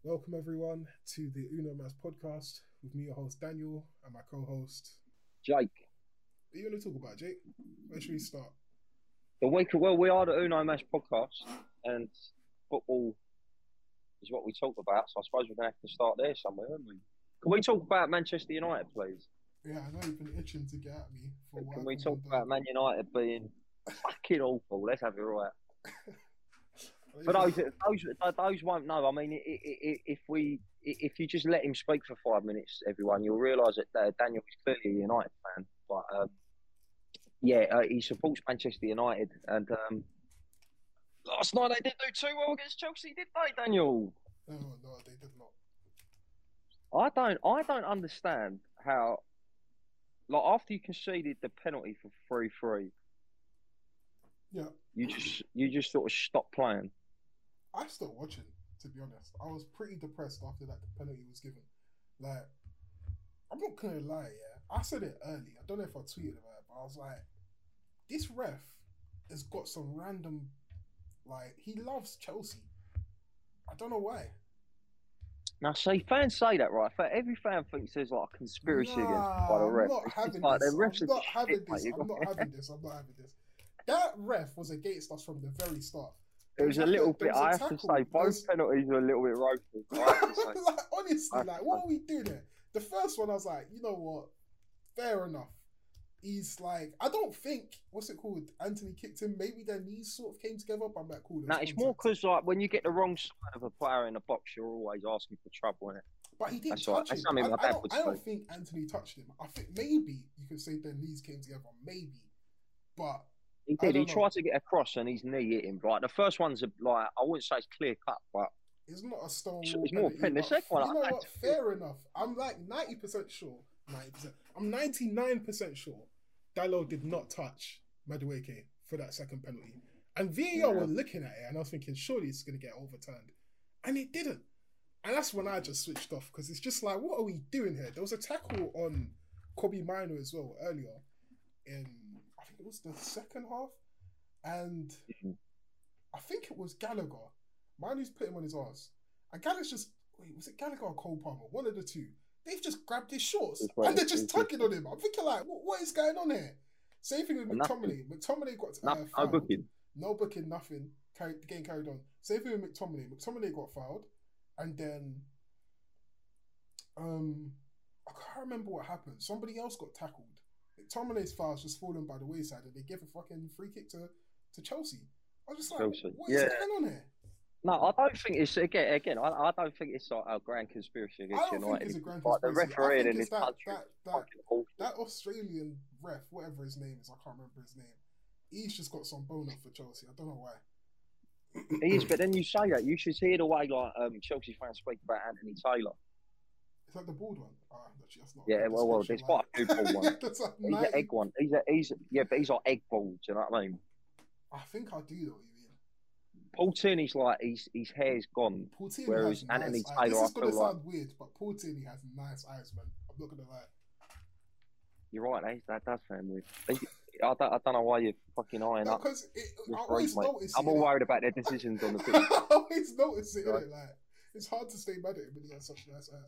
Welcome everyone to the Uno Mas podcast with me, your host Daniel, and my co-host. Jake, What are you going to talk about, Jake? Where should we start? we are the Uno Mash podcast, and football is what we talk about. So I suppose we're going to have to start there somewhere, aren't we? Can we talk about Manchester United, please? Yeah, I know you've been itching to get at me for what Can we happened talk on about Man United being fucking awful? Let's have it right. For those won't know, I mean, if you just let him speak for 5 minutes, everyone, you'll realise that Daniel is clearly a United fan. But he supports Manchester United, and last night they didn't do too well against Chelsea, did they, Daniel? No, they did not. I don't understand how, like, after you conceded the penalty for 3-3, Yeah, you just sort of stopped playing. I stopped watching, to be honest. I was pretty depressed after that penalty was given. Like, I'm not going to lie, yeah. I said it early. I don't know if I tweeted about it, but I was like, this ref has got some random, like, he loves Chelsea. I don't know why. Now, see, fans say that, right? Every fan thinks there's like a conspiracy against them by the Nah, I'm ref. not It's just having like the this. refs I'm are not just having shit, this. mate. I'm not having this. I'm not having this. That ref was against us from the very start. It was a little bit. There was a I have to tackle. say, both penalties were a little bit roasted. I have to say. Like, honestly, like, what are we doing here? The first one, I was like, you know what? Fair enough. He's like, I don't think, what's it called? Anthony kicked him. Maybe their knees sort of came together. But I'm like, cool. No, it's more because like when you get the wrong side of a player in a box, you're always asking for trouble in it. But he didn't That's right. touch That's him. something my dad would I don't say. think Anthony touched him. I think maybe you could say their knees came together. Maybe. But He I did. He don't know. tried to get across and his knee hit him. Like the first one's like I wouldn't say it's clear cut, but It's not a stonewall it's more penalty. pen. The But second one, you know what? Fair enough. I'm like 90% sure. 90%. I'm 99% sure Dalot did not touch Madueke for that second penalty. And VAR were looking at it and I was thinking, surely it's going to get overturned. And it didn't. And that's when I just switched off because it's just like, what are we doing here? There was a tackle on Kobe Mino as well earlier in, I think it was the second half. And I think it was Gallagher. Manu's put him on his arse. And Gallagher's just, wait, was it Gallagher or Cole Palmer? One of the two. They've just grabbed his shorts and they're just tugging on him. I'm thinking like, what is going on here? Same thing with McTominay. McTominay got no fouled. booking. No booking, nothing. The game carried on. Same thing with McTominay. McTominay got fouled. And then, I can't remember what happened. Somebody else got tackled. McTominay's foul's just fallen by the wayside and they give a fucking free kick to Chelsea. I was just like, Chelsea. what is going on here? No, I don't think it's again. I don't think it's like a grand conspiracy I against don't United. think it's a grand Like the conspiracy. I referee think in it's this country, that Australian ref, whatever his name is, I can't remember his name. He's just got some boner for Chelsea. I don't know why. He is, but then you say that you should hear the way like Chelsea fans speak about Anthony Taylor. Is that the bald one? That's not. Yeah, well, there's quite a few bald ones. That's like He's an egg one. He's like egg bald. Do you know what I mean? I think I do know what you mean. Paul Tierney's like his hair's gone, Paul Tierney whereas has Anthony nice Taylor, eyes. This is I gonna feel like sound weird, but Paul Tierney has nice eyes, man. I'm not gonna lie. you're right. That does sound weird. I don't know why you're fucking eyeing up. Because I with always Reece, mate. notice. I'm all worried about their decisions on the pitch. I always notice it. Right. Innit? Like it's hard to stay mad at him when he has such nice eyes.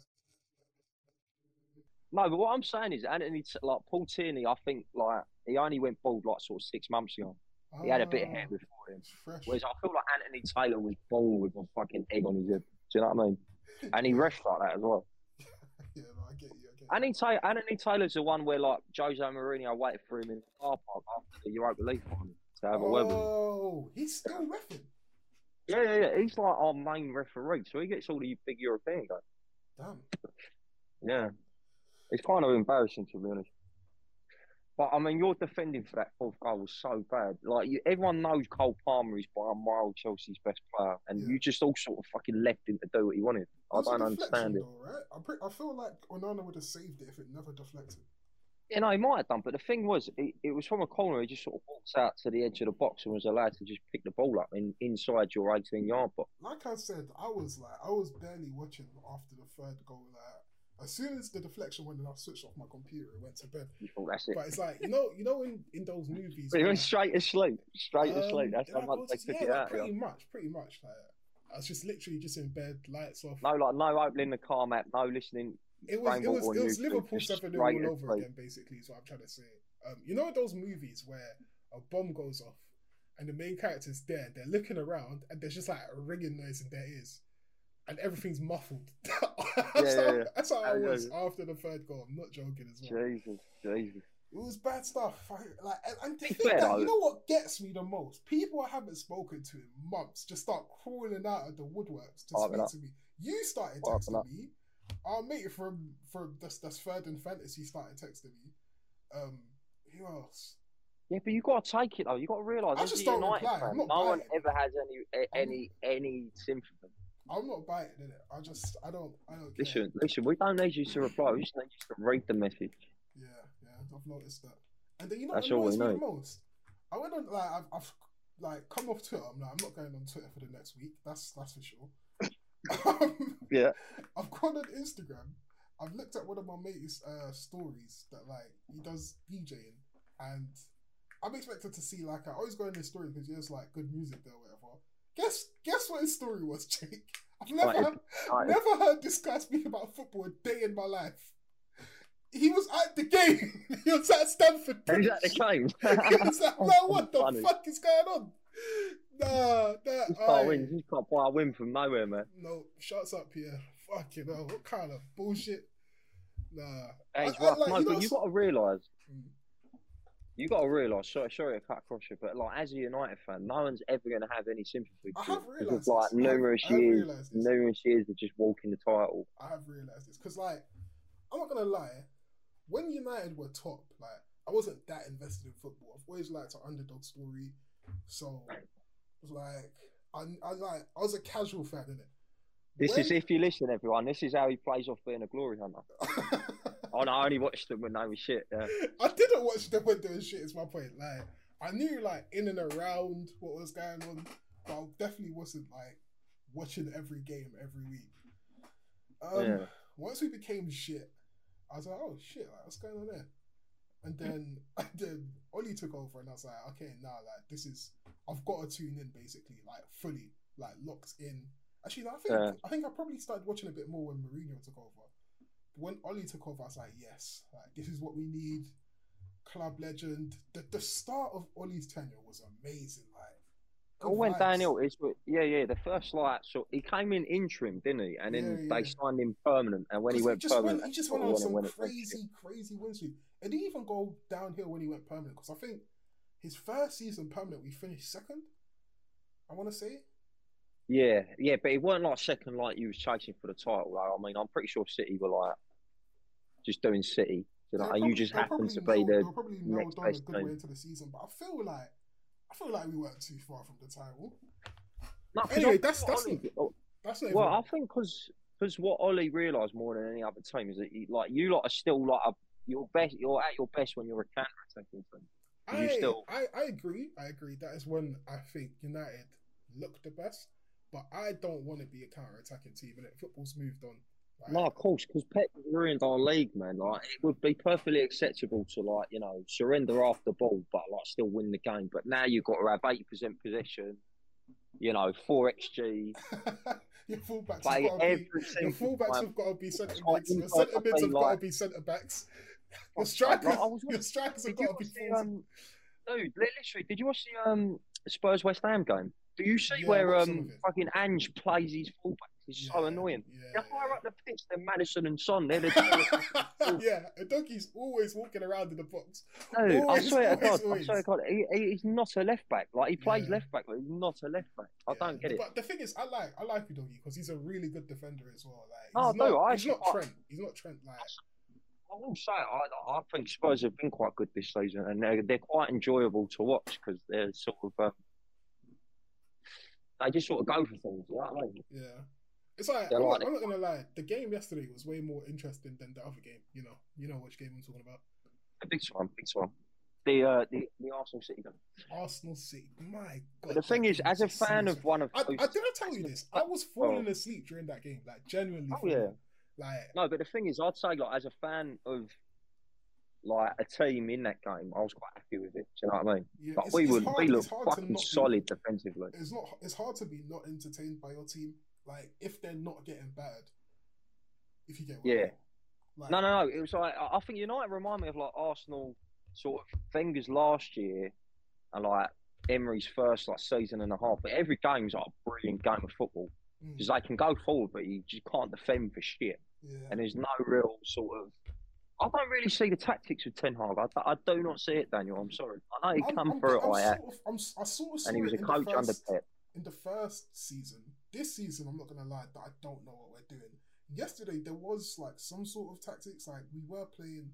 No, but what I'm saying is Anthony, like Paul Tierney, I think like he only went bald like sort of 6 months ago. He had a bit of hair before him. Fresh. Whereas I feel like Anthony Taylor was born with a fucking egg on his head. Do you know what I mean? And he refs like that as well. Yeah, no, I get you. Anthony Taylor's the one where like Jose Mourinho waited for him in the car park after the Europa League final to have a word with him. Oh, he's still reffing. Yeah. He's like our main referee, so he gets all the big European guys. Damn. Yeah. It's kind of embarrassing, to be honest. But, I mean, your defending for that fourth goal was so bad. Like, everyone knows Cole Palmer is by a mile Chelsea's best player, and you just all sort of fucking left him to do what he wanted. I don't understand it. Though, right? I feel like Onana would have saved it if it never deflected. You know, he might have done, but the thing was, it was from a corner. He just sort of walked out to the edge of the box and was allowed to just pick the ball up inside your 18-yard box. Like I said, I was barely watching after the third goal. Like, as soon as the deflection went and I switched off my computer, it went to bed. You thought that's it. But it's like, you know, in those movies. But he went straight asleep. That's how much they took it out. Pretty much. Like, I was just literally just in bed, lights off. No, like no opening the car map, no listening. It was Liverpool 7-0 all over again, basically, is what I'm trying to say. You know those movies where a bomb goes off and the main character's there, they're looking around and there's just like a ringing noise in their ears and everything's muffled. That's how I was after the third goal. I'm not joking as well. Jesus. It was bad stuff. And the thing that, you know what gets me the most? People I haven't spoken to in months just start crawling out of the woodworks to speak to me. You started texting me. Our mate from that's third in fantasy started texting me. Who else? Yeah, but you got to take it though. You got to realise. I just don't reply. Fan, no one ever has any sympathy. I'm not biting it. I don't care. Listen. We don't need you to reply. We just need you to read the message. Yeah. I've noticed that. And then that's all we know. The most. I went on I've like come off Twitter. I'm not going on Twitter for the next week. That's for sure. Yeah. I've gone on Instagram. I've looked at one of my mates' stories that like he does DJing, and I'm expected to see like I always go in his story because he has like good music there or whatever. Guess what his story was, Jake? I've never heard this guy speak about football a day in my life. He was at the game. He was at Stamford Bridge. He was at the game. He was like, no, what the fuck is going on? He can't buy a win from nowhere, man. No, shuts up here. Fucking hell, what kind of bullshit? Nah. It's rough. But you got to realise. You got to realise. Sorry to cut across you, but like as a United fan, no one's ever going to have any sympathy for you. Because like numerous years of just walking the title. I have realised this because like I'm not gonna lie. When United were top, like I wasn't that invested in football. I've always liked an underdog story, so it was like I was a casual fan in it. This is if you listen, everyone. This is how he plays off being a glory hunter. Oh no, I only watched them when they were shit. Yeah. I didn't watch them when they were shit. Is my point. Like I knew like in and around what was going on, but I definitely wasn't like watching every game every week. Once we became shit, I was like, oh shit, like, what's going on there? And then Ollie took over, and I was like, okay, now like I've got to tune in basically, like fully, like locked in. Actually, no, I think I probably started watching a bit more when Mourinho took over. But when Ollie took over, I was like, yes, like this is what we need. Club legend. The start of Ollie's tenure was amazing. Like all went downhill. The first so he came in interim, didn't he? And then they signed him permanent. And when he went permanent, he just went on some crazy win streak. It didn't even go downhill when he went permanent because I think his first season permanent we finished second. I want to say. Yeah, but it weren't like second like you was chasing for the title. Though. I mean, I'm pretty sure City were like just doing City, and you just happened to be the next best team. A good way into the season, but I feel like we weren't too far from the title. No, anyway, that's not well, I think because what Ollie realised more than any other team is that you lot are still like you're at your best when you're a counter-attacking team. I agree. That is when I think United look the best. But I don't want to be a counter-attacking team, and football's moved on. Like, no, of course, because Pep ruined our league, man. Like it would be perfectly acceptable to surrender after the ball, but still win the game. But now you've got to have 80% possession. 4xG. Your fullbacks have got to be centre mids. Your centre mids have got to be centre backs. Your strikers have got to be full. Dude, literally, did you watch the Spurs West Ham game? Do you see where fucking Ange plays his fullbacks? It's so annoying. They're higher up the pitch than Madison and Son. They're Donkey's always walking around in the box. Dude, I swear to God, he's not a left back. Like he plays left back, but he's not a left back. I don't get it. But the thing is, I like Udogie because he's a really good defender as well. Like he's not Trent. He's not Trent. Like I will say, I think Spurs have been quite good this season, and they're quite enjoyable to watch because they're sort of. They just sort of go for things, you know what I mean? Yeah. It's like, I'm not going to lie, the game yesterday was way more interesting than the other game, you know which game I'm talking about. The big one. The Arsenal City game. Arsenal City, my God. But the thing is, as a fan of one of I didn't tell you this, I was falling asleep during that game, like genuinely. No, but the thing is, I'd say, as a fan of, like a team in that game, I was quite happy with it. Do you know what I mean? Yeah, Like it's we hard. look It's hard to fucking not solid defensively. It's not. It's hard to be not entertained by your team. Like if they're not getting battered. If you get what I mean. Like, No. It was like I think United remind me of like Arsenal, sort of Wenger's last year, and like Emery's first like season and a half. But every game's like a brilliant game of football because they can go forward, but you just can't defend for shit. Yeah. And there's no real sort of. I don't really see the tactics with Ten Hag. I do not see it, Daniel. I'm sorry. I know he come through it, I sort of saw and he was it a coach under Pep. in the first season. This season, I'm not gonna lie, that I don't know what we're doing. Yesterday there was like some sort of tactics. Like we were playing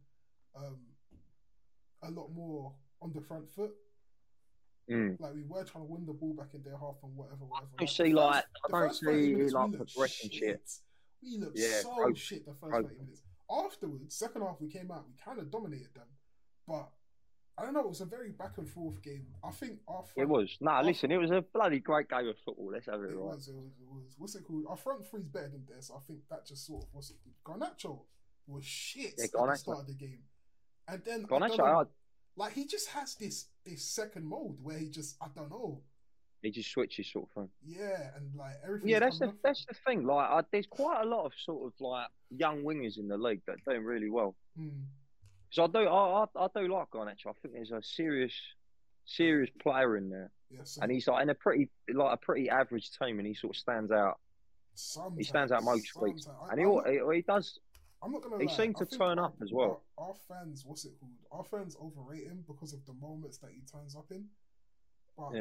a lot more on the front foot. Like we were trying to win the ball back in their half and whatever. I don't see like progression shit. We looked so shit the first 30 minutes. Afterwards, second half we came out, we kind of dominated them, but I don't know. It was a very back and forth game. I think it was. Listen, it was a bloody great game of football. Let's have it right. It was. What's it called? Our front three's better than this. I think that just sort of Garnacho was shit at the start of the game, and then Garnacho, like he just has this second mode where he just I don't know. He just switches sort of thing. Yeah, and like everything. Yeah, that's the thing. Like, there's quite a lot of sort of like young wingers in the league that are doing really well. Because I do like Garnacho. I think there's a serious player in there. Yes, and he's like in a pretty average team, and he sort of stands out. He stands out most weeks, and he does. I'm not gonna lie. He seems to turn up as well. Our fans, what's it called? Our fans overrate him because of the moments that he turns up in. But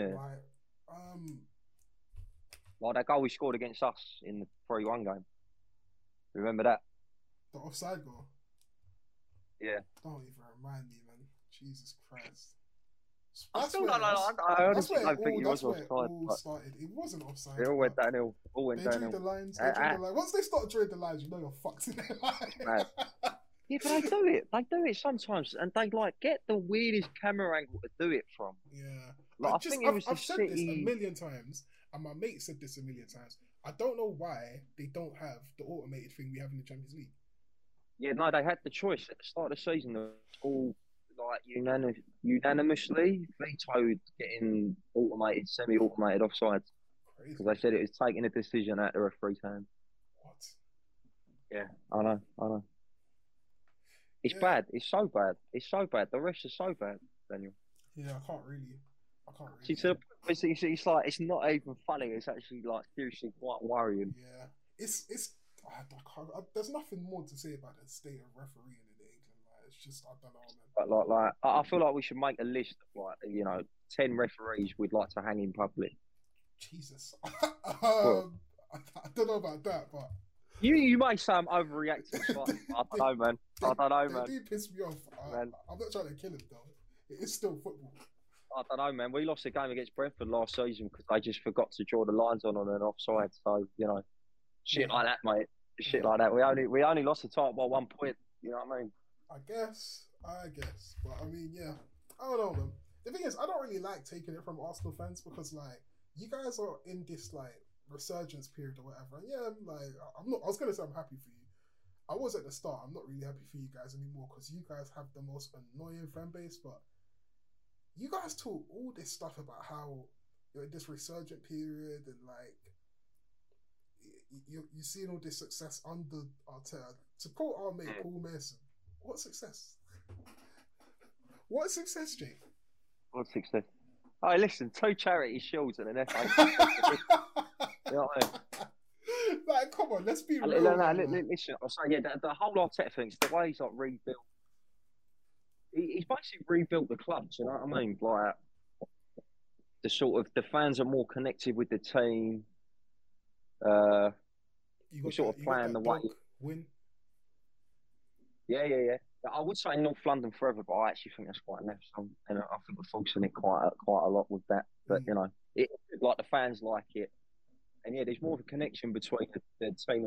like that goal we scored against us in the 3-1 game. Remember that? The offside goal? Yeah. Don't even remind me, man. Jesus Christ. I still don't know. I honestly don't think he was offside. Started. It wasn't offside. It all went downhill. They drew the lines. Once they start drawing the lines, you know you're fucked in their line. Yeah, but they do it. They do it sometimes, and they like get the weirdest camera angle to do it from. Yeah. Like, I've said this a million times, and my mate said this a million times. I don't know why they don't have the automated thing we have in the Champions League. Yeah, no, they had the choice at the start of the season. All like unanimously vetoed getting automated, semi-automated offsides because they said it was taking a decision out of the referee's hand. What? Yeah, I know. It's bad. It's so bad. The refs are so bad, Daniel. Yeah, I can't really. It's like it's not even funny. It's actually like seriously quite worrying. Yeah, it's. There's nothing more to say about the state of refereeing in England. Like, it's just I don't know, man. But like I feel like we should make a list of like 10 referees we'd like to hang in public. Jesus, I don't know about that, but you may say I'm overreacting. I don't know, man. They do piss me off. I'm not trying to kill it though. It is still football. I don't know, man. We lost a game against Brentford last season because they just forgot to draw the lines on an offside. So shit like that, mate. Shit like that. We only lost the title by 1 point. You know what I mean? I guess. But I mean, yeah. I don't know, man. The thing is, I don't really like taking it from Arsenal fans because, like, you guys are in this like resurgence period or whatever. And yeah, like, I'm not. I was gonna say I'm happy for you. I was at the start. I'm not really happy for you guys anymore because you guys have the most annoying fan base, but. You guys talk all this stuff about how you're in this resurgent period and like you're seeing all this success under Arteta. To quote our mate Paul Mason, what success? What success, Jake? What success? Oh, listen, 2 charity shields and an FA. You know what I mean? Like, come on, let's be real. Listen, I'm saying, the whole Arteta thing, the way he's like rebuilt. He's basically rebuilt the club. You know what I mean? Like the fans are more connected with the team. We sort of playing the way. Win. Yeah. I would say North London forever, but I actually think that's quite left. And I think we're forcing it quite a lot with that. But like the fans like it, and yeah, there's more of a connection between the team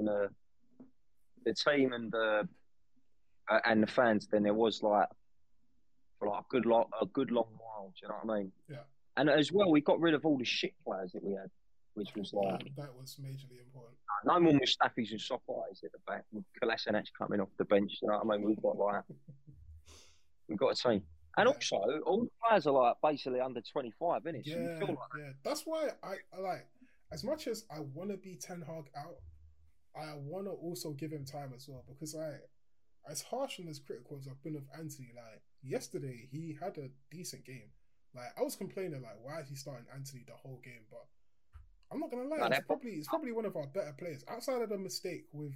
and the fans than there was like. For like a good long while, do you know what I mean? Yeah. And as well, we got rid of all the shit players that we had, which was like that was majorly important. No more Mustafis and Sokratis at the back, with Kolasinac coming off the bench. You know what I mean? We've got like We've got a team. And Yeah, also, all the players are like basically under 25, innit? So you feel yeah, like yeah. That's why I like, as much as I want to be Ten Hag out, I want to also give him time as well because as harsh and as critical as I've been of Anthony, like yesterday he had a decent game. Like I was complaining like why is he starting Anthony the whole game, but I'm not gonna lie, no, it's probably one of our better players outside of the mistake with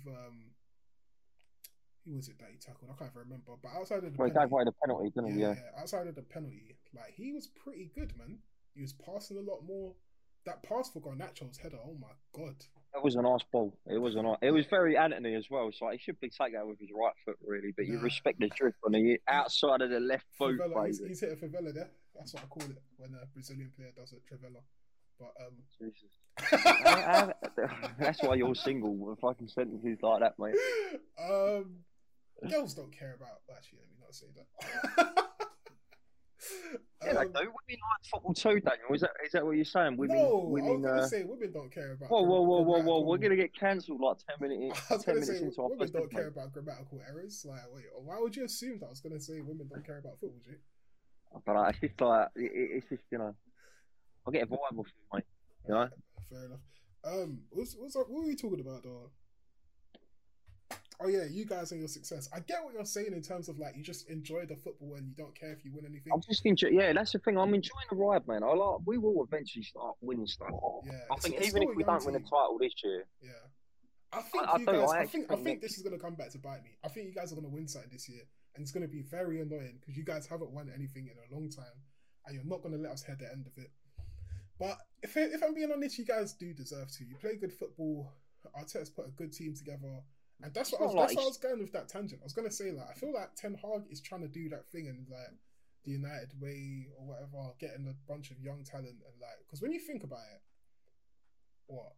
who was it that he tackled? I can't even remember. But outside of the well, he gave penalty, away the penalty, didn't he? yeah, Yeah. yeah, outside of the penalty, like he was pretty good, man. He was passing a lot more. That pass for Garnacho's header, oh my god. It was a nice ball. It was a nice. It was very Anthony as well. So he should be taking that with his right foot, really. But you Nah, respect the drift on the outside of the left boot, Favela, baby. he's hit a favela there. That's what I call it when a Brazilian player does a trivela. But Jesus. That's why you're single with fucking sentences like that, mate. Girls don't care about. Actually, let me not say that. Yeah, they do. Women like football too, Daniel. Is that what you're saying? Women, no, women. I was gonna say women don't care about. Whoa! We're gonna get cancelled like 10 minutes. I was 10 gonna minutes say into our women don't podcast, care about grammatical errors. Like, wait, why would you assume that? I was gonna say women don't care about football, Jay. but it's just like it's just I get a vibe off you, mate. You know? Fair enough. What were we talking about though? Oh yeah, you guys and your success. I get what you're saying in terms of like you just enjoy the football and you don't care if you win anything. I'm just enjoying. Yeah, that's the thing. I'm enjoying the ride, man. We will eventually start winning stuff. Yeah, I think even if we don't win a title this year. Yeah. I think I think this is gonna come back to bite me. I think you guys are gonna win something this year, and it's gonna be very annoying because you guys haven't won anything in a long time, and you're not gonna let us head the end of it. But if I'm being honest, you guys do deserve to. You play good football. Arteta's put a good team together, and that's what I was going with that tangent. I was gonna say like I feel like Ten Hag is trying to do that thing in like the United way or whatever, getting a bunch of young talent and like because when you think about it, what?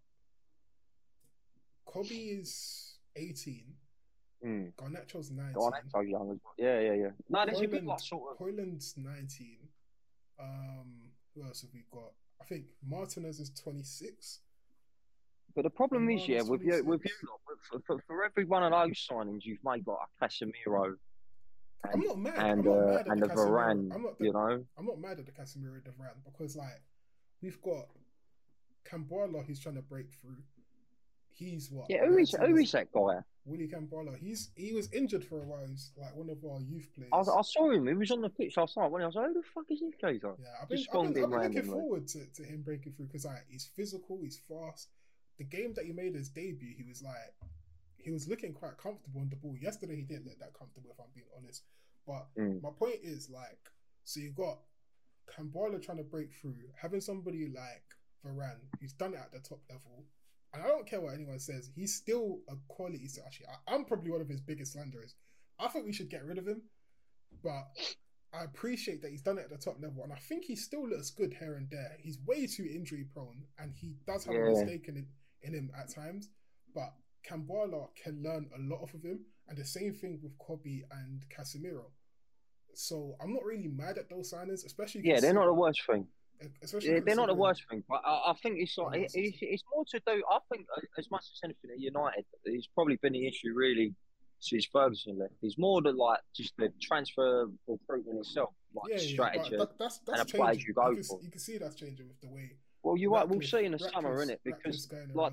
Kobe is 18. Garnacho's 19. Garnacho's young as well. Yeah. No, there's a good like sort of. Hoyland's 19. Who else have we got? I think Martinez is 26. But the problem is, yeah, with you, for every one of those signings, you've made like a Casemiro. I'm not mad. And a Varane, I'm not mad at the Casemiro and the Varane because like we've got Kambala who's trying to break through. He's what? Yeah, who is that guy? Willie Kambala. He was injured for a while. He's like one of our youth players. I saw him. He was on the pitch last night. When I was like, "Who the fuck is this guy?" Yeah, I've been looking forward to him breaking through because like he's physical, he's fast. The game that he made his debut, he was looking quite comfortable on the ball. Yesterday he didn't look that comfortable, if I'm being honest. But my point is like, so you got Kambala trying to break through, having somebody like Varane who's done it at the top level. And I don't care what anyone says. He's still a quality. Actually, I'm probably one of his biggest slanderers. I think we should get rid of him. But I appreciate that he's done it at the top level. And I think he still looks good here and there. He's way too injury prone. And he does have a mistake in him at times. But Kambala can learn a lot off of him. And the same thing with Kobe and Casemiro. So I'm not really mad at those signings, especially... Yeah, they're not the worst thing. Especially they're not the worst thing, but I think it's like it's more to do. I think as much as anything at United, it's probably been the issue really since Ferguson left. It's more the like just the transfer recruitment itself, like strategy that's and the players you go for. You can see that's changing with the way. Well, we'll see in the summer, innit? Because like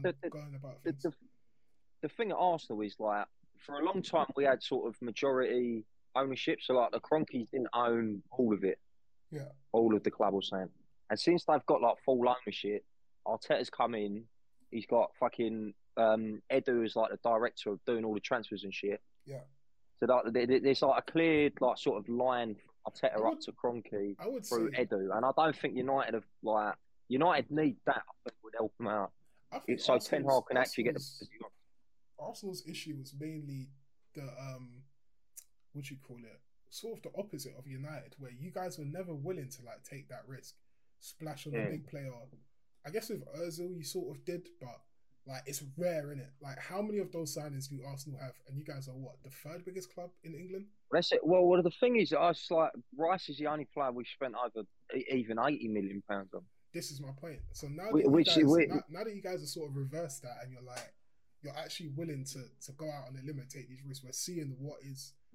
the thing at Arsenal is like for a long time we had sort of majority ownership, so like the Cronkies didn't own all of it. Yeah, all of the club was saying. And since they've got like full ownership, Arteta's come in. He's got fucking Edu is like the director of doing all the transfers and shit. Yeah. So there's like a clear like sort of line Arteta up to Kroenke through Edu, and I don't think United need that. I think would help them out. So Ten Hag can actually get the. Arsenal's issue was mainly the what you call it, sort of the opposite of United, where you guys were never willing to like take that risk. Splash on a big player. I guess with Ozil you sort of did, but like it's rare, innit? Like how many of those signings do Arsenal have? And you guys are what, the third biggest club in England? That's it. Well, the thing is, I was like, Rice is the only player we've spent over even £80 million on. This is my point. So now that, now that you guys are sort of reversed that, and you're actually willing to go out on a limb and take these risks, we're seeing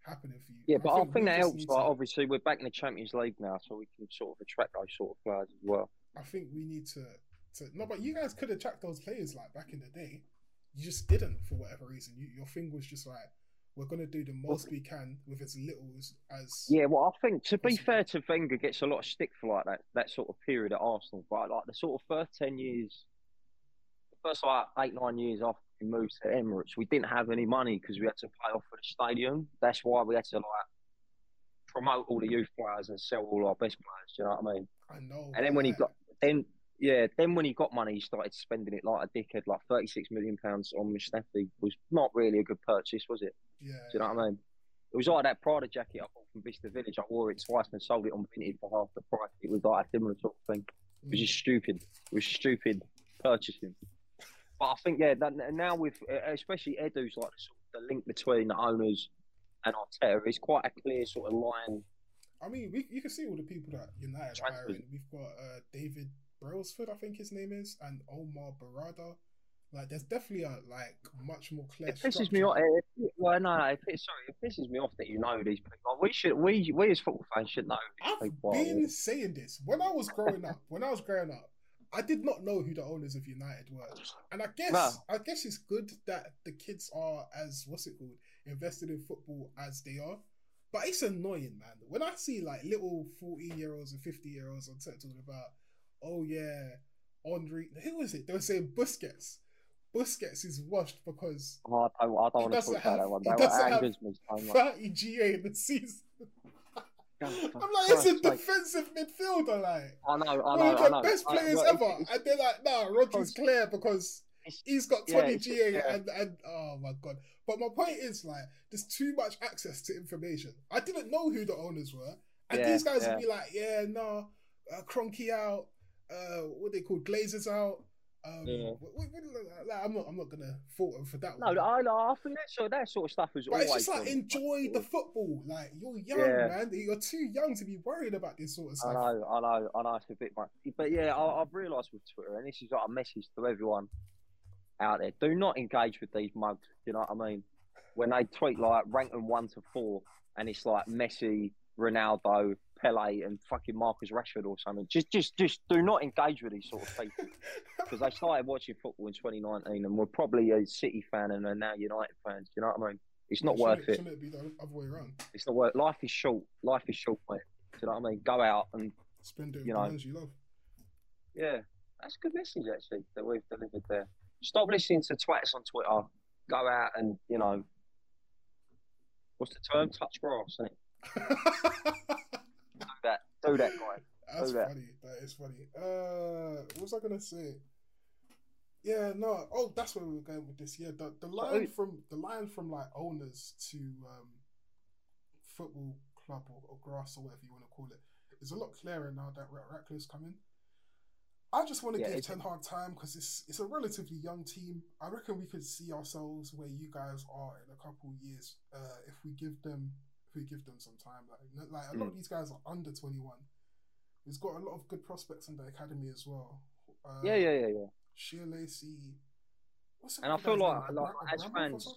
happening for you. Yeah, but I we think that just helps. need Like, to- obviously, we're back in the Champions League now, so we can sort of attract those sort of players as well. I think we need to no, but you guys could attract those players like back in the day. You just didn't for whatever reason. Your thing was just like, we're gonna do the most we can with as little as. Yeah, well, I think to be fair to Wenger, gets a lot of stick for like that sort of period at Arsenal. But like the sort of first 10 years, the first like 8-9 years after we moved to Emirates, we didn't have any money because we had to pay off for the stadium. That's why we had to like promote all the youth players and sell all our best players. Do you know what I mean? I know. And then when he got then when he got money, he started spending it like a dickhead. Like £36 million on Mustafi was not really a good purchase, was it? Yeah. Do you know what I mean? It was like that Prada jacket I bought from Vista Village. I wore it twice and sold it on Vinted for half the price. It was like a similar sort of thing. It was just stupid. It was stupid purchasing. But I think, yeah, now with, especially Edu's like the link between the owners and Arteta, it's quite a clear sort of line. I mean, you can see all the people that United are hiring. We've got David Brailsford, I think his name is, and Omar Barada. Like, there's definitely a much more clear. It pisses me off. It pisses me off that you know these people. We as football fans should know these people. I've been saying this when I was growing up. I did not know who the owners of United were, and I guess it's good that the kids are as invested in football as they are. But it's annoying, man. When I see like little 14-year-olds and 50-year-olds on set talking about, oh yeah, Henry, who was it? They were saying Busquets. Busquets is washed because I don't want to talk about that one. He doesn't have 30 GA in the season. I'm like, it's a defensive midfielder, like. I know. One of the best players ever. And they're like, nah, Rodri's clear because he's got 20 GA and oh my God. But my point is, like, there's too much access to information. I didn't know who the owners were. And these guys would be like, Kroenke out, what they call Glazers out. I'm not gonna fault him for that one. No, I think that sort of stuff is always. But it's just like enjoy the football. Like, you're young, man. You're too young to be worried about this sort of stuff. I know. It's a bit much, but yeah, I've realised with Twitter, and this is like a message to everyone out there: do not engage with these mugs. You know what I mean? When they tweet like rank them 1 to 4, and it's like Messi, Ronaldo, Pele, and fucking Marcus Rashford or something. Just do not engage with these sort of people because they started watching football in 2019 and were probably a City fan and are now United fans. Do you know what I mean? It's not worth it. Shouldn't it be the other way around? It's not worth. Life is short, mate. Do you know what I mean? Go out and spend it with the you love. Yeah, that's a good message actually that we've delivered there. Stop listening to twats on Twitter. Go out and what's the term? Touch grass, isn't it? Do that, guy. That's funny. That is funny. What was I gonna say? Yeah, no. Oh, that's where we were going with this. Yeah, the line from like owners to football club or grass or whatever you want to call it is a lot clearer now that Ratcliffe's coming. I just want to give Ten Hag time because it's a relatively young team. I reckon we could see ourselves where you guys are in a couple of years if we give them some time. Like a lot of these guys are under 21. He's got a lot of good prospects in the academy as well. Yeah. Sheer Lacey. And I feel like as fans,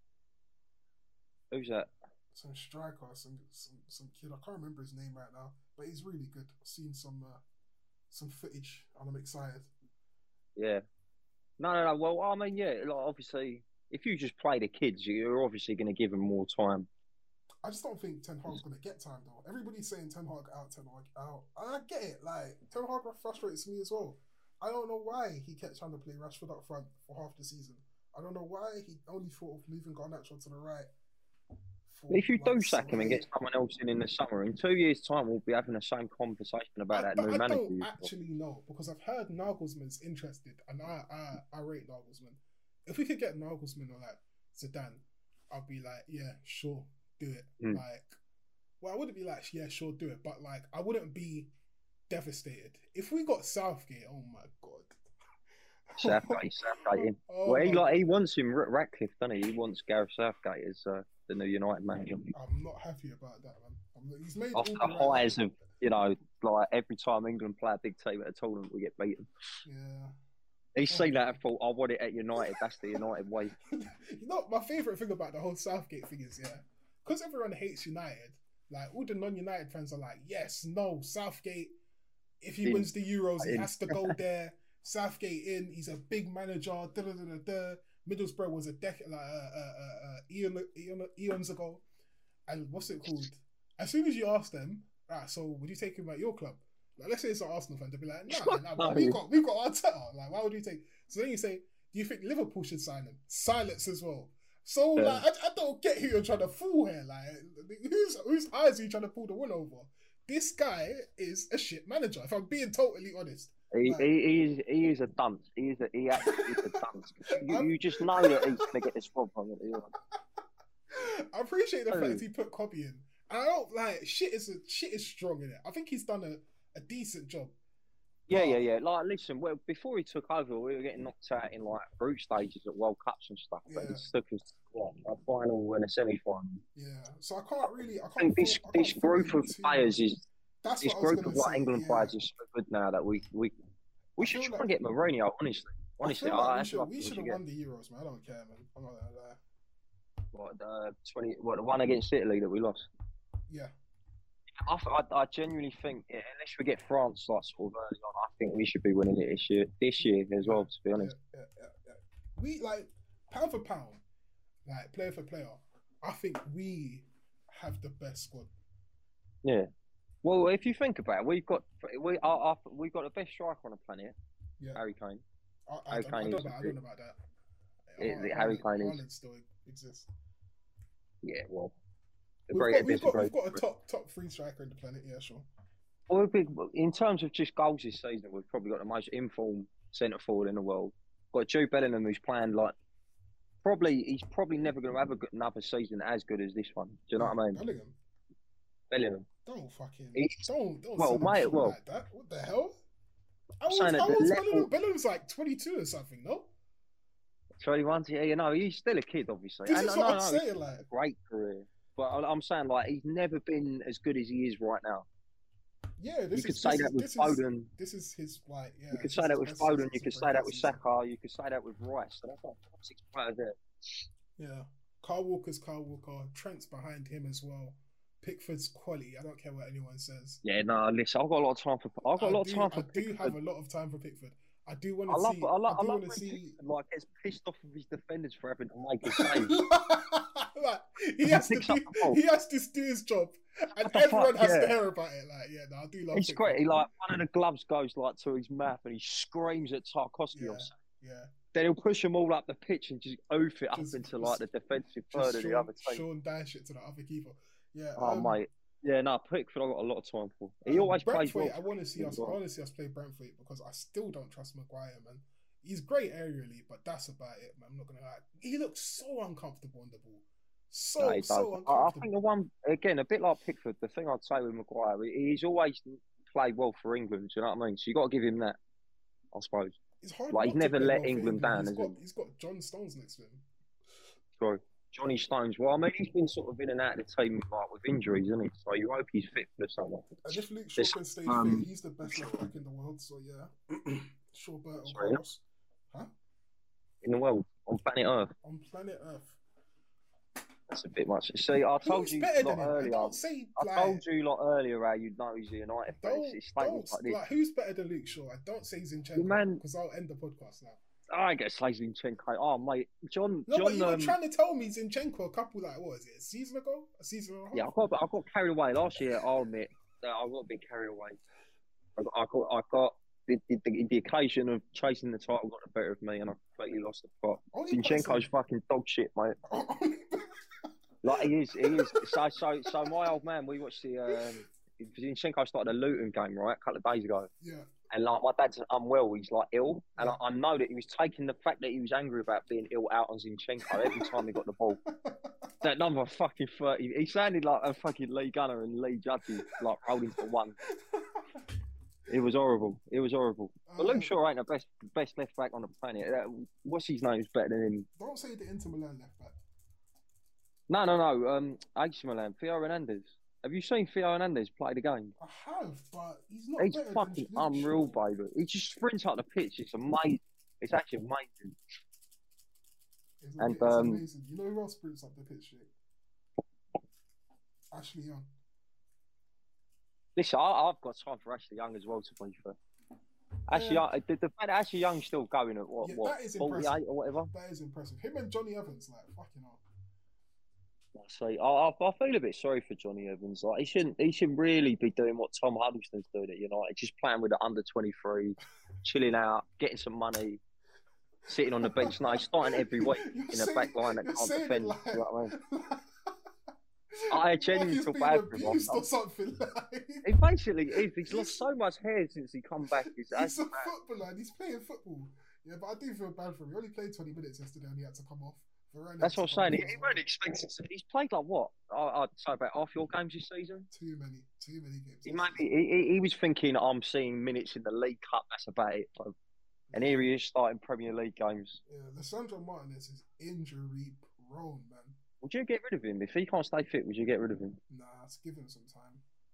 who's that? Some striker, some kid. I can't remember his name right now, but he's really good. I've seen some footage, and I'm excited. Yeah. No. Well, I mean, yeah. Like, obviously, if you just play the kids, you're obviously going to give them more time. I just don't think Ten Hag's going to get time, though. Everybody's saying Ten Hag out. And I get it. Like, Ten Hag frustrates me as well. I don't know why he kept trying to play Rashford up front for half the season. I don't know why he only thought of moving Garnacho to the right. If you do sack him and get someone else in the summer, in 2 years' time, we'll be having the same conversation about that new manager. I don't actually know, because I've heard Nagelsmann's interested, and I rate Nagelsmann. If we could get Nagelsmann or like Zidane, I'd be like, yeah, sure, do it. Like, well, I wouldn't be like, yeah, sure, do it, but like, I wouldn't be devastated. If we got Southgate, oh my God. Southgate him. Well, he wants him, Ratcliffe, doesn't he? He wants Gareth Southgate as the new United manager. I'm not happy about that, man. He's made off the highs of, like every time England play a big team at a tournament, we get beaten. Yeah. He's seen that and thought, I want it at United. That's the United way. My favourite thing about the whole Southgate thing is, because everyone hates United, like all the non-United fans are like, yes, no, Southgate, if he wins the Euros, he has to go there. Southgate in, he's a big manager. Middlesbrough was a decade, eons ago. And what's it called? As soon as you ask them, so would you take him at your club? Like, let's say it's an Arsenal fan, they'll be like, nah, we've got Arteta. Like, why would you take? So then you say, do you think Liverpool should sign him? Silence as well. So like, I don't get who you're trying to fool here. Like, whose eyes are you trying to pull the wool over? This guy is a shit manager. If I'm being totally honest. He is a dunce. He actually is a dunce. You just know that he's going to get this wrong from it. I appreciate the fact he put Kobe in. And I don't like shit is strong in it. I think he's done a decent job. Yeah. Like, listen, well, before he took over, we were getting knocked out in like group stages at World Cups and stuff. But he took us to a final and a semi-final. Yeah, so I can't. I think this group of players is. This group of England players is so good now that we should try and get Mourinho. Honestly, we should have won the Euros, man. I don't care, man. I'm not gonna lie. What the one against Italy that we lost? Yeah. I genuinely think, unless we get France like sort of early on, I think we should be winning it this year as well. To be honest, yeah. We like pound for pound, like player for player. I think we have the best squad. Yeah. Well, if you think about it, we've got the best striker on the planet, Harry Kane. I don't know about that. Harry Kane Haaland still exists. Yeah, well, we've got a top 3 striker on the planet. Yeah, sure. Well, in terms of just goals this season, we've probably got the most informed centre forward in the world. Got Jude Bellingham, who's playing like he's probably never going to have another season as good as this one. Do you know what I mean? Bellingham. Don't fucking don't mate, like that. What the hell? Bellingham's like 22 or something, no? 21, yeah, he's still a kid, obviously. This is what I'm saying, like a great career. But I'm saying, like, he's never been as good as he is right now. Yeah, you could say that with Foden. This is his, like, yeah. You could say that with Foden. You could say that with Saka. You could say that with Rice. So that's like 6 players there. Yeah, Kyle Walker. Trent's behind him as well. Pickford's quality. I don't care what anyone says. Yeah, no, listen, I've got a lot of time for. I do have a lot of time for Pickford. I do want to see. I love to see. Pickford, like, gets pissed off of his defenders for having to make a save. Like, he has to do his job, and everyone has to hear about it. Like, yeah, no, I do love. It's great. He, like, one of the gloves goes like to his mouth, and he screams at Tarkowski. Yeah. Then he'll push them all up the pitch and just oof it up into like the defensive third of the other team. Sean dash it to the other keeper. Yeah. Mate. Yeah, no, Pickford I've got a lot of time for. He always plays well. I want to see us play Brentford because I still don't trust Maguire, man. He's great aerially, but that's about it, man. I'm not gonna lie. He looks so uncomfortable on the ball. So uncomfortable. I think the one again, a bit like Pickford. The thing I'd say with Maguire, he's always played well for England. Do you know what I mean? So you got to give him that, I suppose. It's hard. Like, he's never let England down, has he? He's got John Stones next to him. True. Johnny Stones. Well, I mean, he's been sort of in and out of the team with injuries, isn't he? So you hope he's fit for the summer. And if Luke Shaw can stay fit, he's the best left back in the world. So yeah, Shaw, Bert, or Carlos. Huh? In the world, on planet Earth. On planet Earth. That's a bit much. See, I told you earlier. I told you earlier how you'd know he's a United fan. Like, who's better than Luke Shaw? I don't say Zinchenko because I'll end the podcast now. I get Zinchenko. Oh, mate, John. But you were trying to tell me Zinchenko a couple, like, what is it, a season ago? A season and a half? Yeah, I got carried away last year. I'll admit that I got a bit carried away. I got the occasion of chasing the title got the better of me, and I completely lost the plot. Zinchenko's fucking dog shit, mate. Like, he is. So my old man, we watched the Zinchenko started a Luton game, right, a couple of days ago. Yeah. And like, my dad's unwell, he's like ill, and I know that he was taking the fact that he was angry about being ill out on Zinchenko every time he got the ball. That number fucking 30, he sounded like a fucking Lee Gunner and Lee Judge, like holding for one. It was horrible. But Luke Shaw ain't the best left back on the planet. What's his name is better than him? Don't say the Inter Milan left back. No. AC Milan, Theo Hernandez. Have you seen Theo Hernandez play the game? I have, but he's not. He's fucking unreal, baby. He just sprints up the pitch. It's amazing. It's actually amazing. It's amazing. You know who else sprints up the pitch? Ashley Young. Listen, I've got time for Ashley Young as well, to be fair. Ashley Young, the fact that Ashley Young's still going at what, that is 48 impressive. or whatever? That is impressive. Him and Johnny Evans, like, fucking hell. See, I feel a bit sorry for Johnny Evans. Like, he shouldn't really be doing what Tom Huddleston's doing at United, just playing with the under 23, chilling out, getting some money, sitting on the bench. No, he's starting every week in a back line that can't defend. Like, you know what I mean? I genuinely feel bad for him. Or something. Like. He basically is. He's lost so much hair since he come back. He's a footballer and he's playing football. Yeah, but I do feel bad for him. He only played 20 minutes yesterday and he had to come off. That's what I'm saying. He weren't expecting to. He's played like what? I'd say about half your games this season. Too many games. He was thinking, I'm seeing minutes in the League Cup. That's about it. And here he is starting Premier League games. Yeah, Lisandro Martinez is injury prone, man. Would you get rid of him if he can't stay fit? Would you get rid of him? Nah, let's give him some time.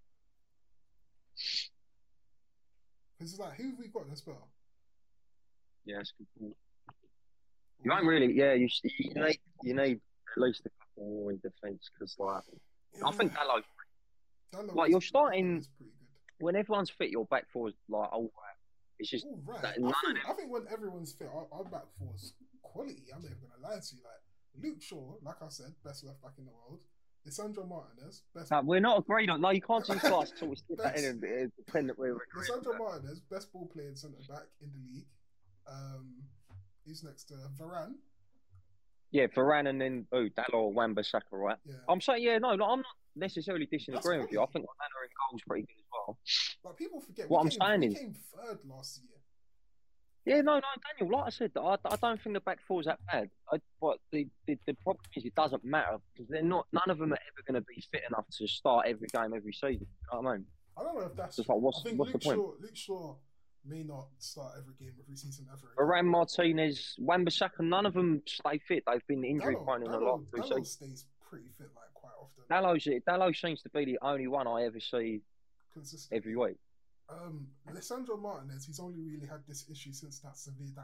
Because it's like, who have we got in the spell? Yeah, it's good. You ain't really, yeah. You need at least a couple more in defence because, like, I think Dalot. Like, you're starting when everyone's fit. Your back four is like, oh, it's just. Right. I think when everyone's fit, our back four is quality. I'm not even gonna lie to you. Like Luke Shaw, like I said, best left back in the world. Lisandro Martinez, best. No, we're not agreed on. No, you can't just start sort of stick that in and pretend that we're agreed. Lisandro Martinez, best ball playing centre back in the league. He's next to Varane. Yeah, Varane and then Dalot or Wan-Bissaka, right? Yeah. I'm saying, yeah, no, I'm not necessarily disagreeing with you. I think Onana in goal's pretty good as well. But people forget what I'm saying is, we came third last year. Yeah, no, Daniel. Like I said, I don't think the back four is that bad. But the problem is, it doesn't matter because they're not. None of them are ever going to be fit enough to start every game every season. You know what I mean? I don't know if that's. Just like, what's the point? Luke Shaw may not start every game every season ever. Varane, Martinez, Wan-Bissaka, none of them stay fit. They've been injury prone in the last 3 seasons. Stays pretty fit, like quite often. Dalot seems to be the only one I ever see every week. Lisandro Martinez, he's only really had this issue since that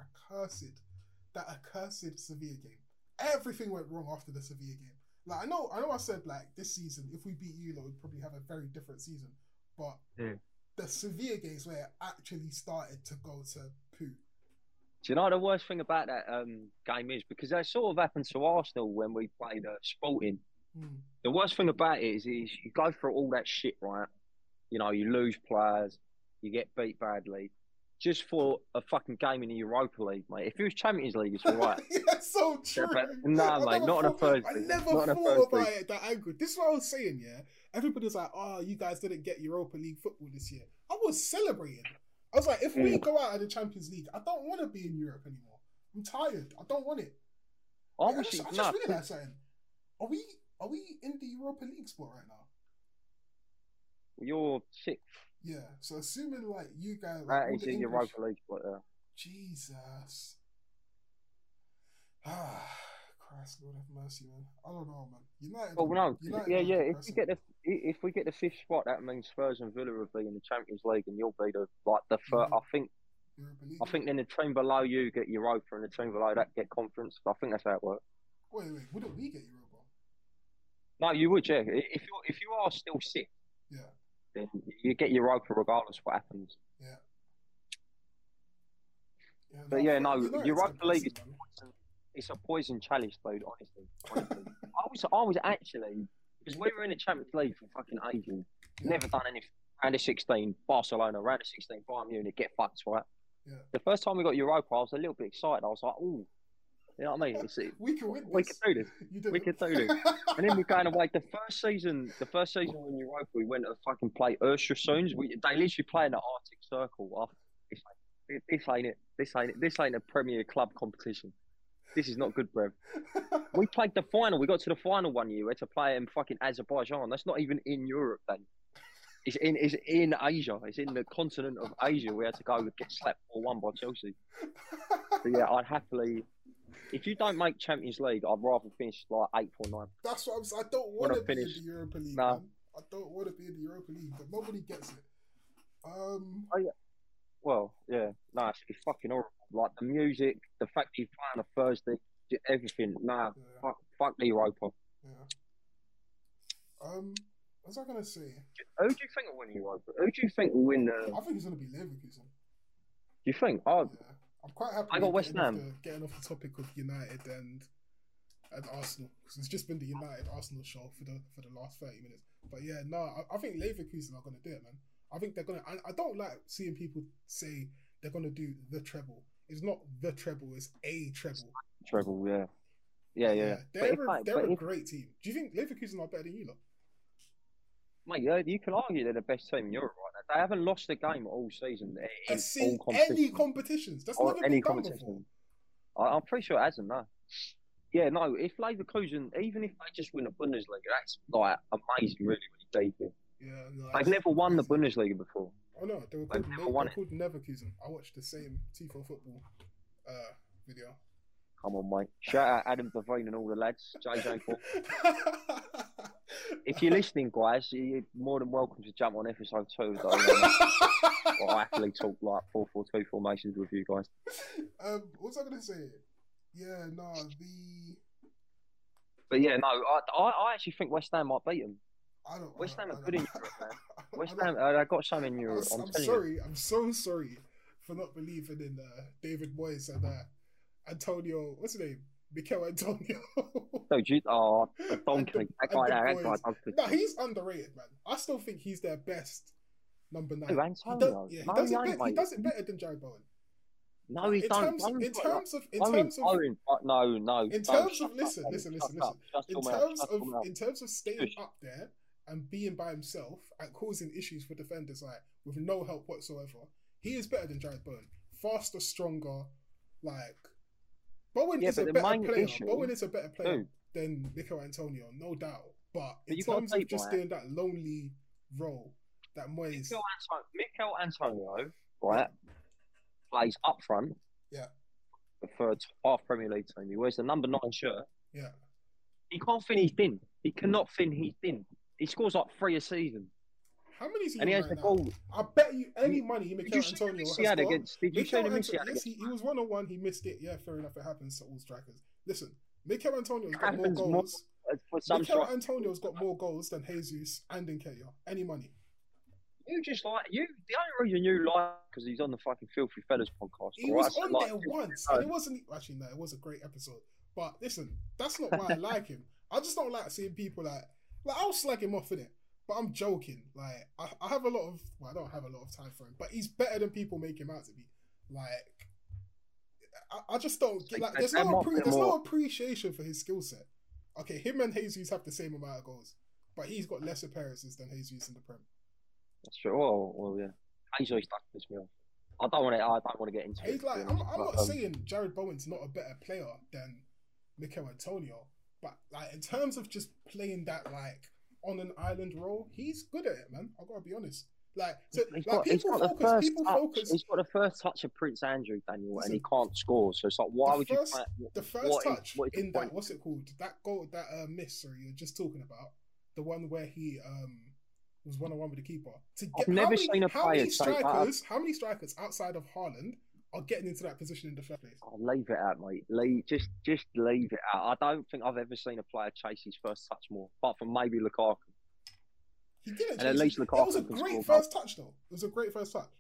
accursed Sevilla game. Everything went wrong after the Sevilla game. Like I know I said like this season, if we beat you, we'd probably have a very different season. But the Sevilla games where it actually started to go to poo. Do you know the worst thing about that game is because that sort of happened to Arsenal when we played Sporting. The worst thing about it is you go through all that shit, right? You know, you lose players, you get beat badly, just for a fucking game in the Europa League, mate. If it was Champions League, it's all right. Yeah, so true. No, mate, not on a Thursday. I never thought about it that angle. This is what I was saying, yeah? Everybody's like, oh, you guys didn't get Europa League football this year. I was celebrating. I was like, if we go out of the Champions League, I don't want to be in Europe anymore. I'm tired. I don't want it. I just realised something. Are we in the Europa League spot right now? You're 6th. Yeah, so assuming like you guys, it's in Europa League spot there. Jesus. Christ, Lord have mercy, man. I don't know, man. United. Oh no, United. If we get the 5th spot, that means Spurs and Villa will be in the Champions League, and you'll be the third. I think then the team below you get Europa, and the team below that get Conference. I think that's how it works. Wait, wouldn't we get Europa? No, you would, yeah. If you are still 6th, yeah, then you get Europa regardless of what happens. Yeah. But yeah, no, Europa League is it's a poison chalice, dude. Honestly. I was actually because we were in the Champions League for fucking ages. Never done anything. Round of 16, Barcelona. Round of 16, Bayern Munich. Get fucked, right? Yeah. The first time we got Europa, I was a little bit excited. I was like, "Oh, you know what I mean? We can win this. We can do this. We can do this." And then we're going away. The first season in Europa, we went to fucking play Östersunds. They literally play in the Arctic Circle. This ain't it. This ain't a Premier Club competition. This is not good, bruv. We played the final. We got to the final one year. We had to play in fucking Azerbaijan. That's not even in Europe, then. It's in Asia. It's in the continent of Asia. We had to go get slapped 4-1 by Chelsea. So yeah, I'd happily. If you don't make Champions League, I'd rather finish like 8th or 9th. That's what I'm saying. I don't want to be in the Europa League. Nah. Man. I don't want to be in the Europa League, but nobody gets it. Oh, yeah. Well, yeah, no, it's fucking horrible. Like the music, the fact that you play on a Thursday, everything. Nah, fuck the Europa. Yeah. What was I gonna say? Who do you think will win Europa? Who do you think will win? I think it's gonna be Leverkusen. Do you think? Oh, Yeah. I'm quite happy. I got West Ham. Getting off the topic of United and Arsenal, because it's just been the United Arsenal show for the last 30 minutes. But yeah, no, I think Leverkusen are gonna do it, man. I think they're gonna. I don't like seeing people say they're gonna do the treble. It's not the treble; it's a treble. Treble, yeah. Yeah. They're a great team. Do you think Leverkusen are better than you lot? Mate, yeah, you can argue they're the best team in Europe right now. They haven't lost a game all season in all competitions. Any competitions. That's never any been done competition. before. I'm pretty sure it hasn't, no. Yeah, no, if Leverkusen, even if they just win the Bundesliga, that's like amazing, really, when you deep in. Yeah, no, they've never won the Bundesliga before. Oh no, they were called Neverkusen. I watched the same Tifo football video. Come on, mate. Shout out Adam Devine and all the lads. JJ. If you're listening, guys, you're more than welcome to jump on episode 2. I'll happily talk like 4-4-2 formations with you guys. What was I going to say? Yeah, no, But yeah, no, I actually think West Ham might beat them. West Ham are good in Europe, man. West Ham, they got some in Europe. I'm so sorry for not believing in David Moyes and Antonio. What's his name? Mikel Antonio. The donkey. That guy donkey. No, he's underrated, man. I still think he's their best number 9. Antonio? He does it better than Jared Bowen. No, he don't. In terms of staying up there and being by himself and causing issues for defenders, like with no help whatsoever, he is better than Jared Bowen. Faster, stronger, like. Bowen is a better player. Bowen is a better player than Mikel Antonio, no doubt. But in terms of just doing that lonely role, that Moyes... Mikel Antonio, right, plays up front. Yeah. For half Premier League team. He wears the number 9 shirt. Yeah. He can't fin his bin. He cannot fin his bin. He scores like 3 a season. How many is he? And he has the goal. I bet you any money Mikel Antonio has got. Did you show the Messi ad against? He was 1-on-1. He missed it. Yeah, fair enough. It happens to all strikers. Listen, Mikel Antonio's got more goals. Mikel Antonio's got more goals than Jesus and Nketiah. Any money. You just like you. The only reason you like because he's on the fucking Filthy Fellas podcast. He was on there once, and it wasn't. Actually, no, it was a great episode. But listen, that's not why I like him. I just don't like seeing people like I'll slag him off in it. But I'm joking. Like I have a lot of. Well, I don't have a lot of time for him, but he's better than people make him out to be. Like I just don't get like. There's no appreciation for his skill set. Okay, him and Jesus have the same amount of goals, but he's got less appearances than Jesus in the Prem. That's true. Well, yeah. Jesus does piss me off. I don't want to get into it. Like, I'm not saying Jared Bowen's not a better player than Mikel Antonio, but like in terms of just playing that like on an island role, he's good at it, man. I gotta be honest. Like, so people focus. He's got the first touch of Prince Andrew, Daniel, and he can't score. So it's like, why would you? The first touch in that, what's it called? That goal, that miss. Sorry, you're just talking about the one where he was 1-on-1 with the keeper. I've never seen a player how many strikers outside of Haaland are getting into that position in the first place? Oh, leave it out, mate. Just leave it out. I don't think I've ever seen a player chase his first touch more, apart from maybe Lukaku. He didn't. And at least Lukaku. It was a great first touch, though. It was a great first touch.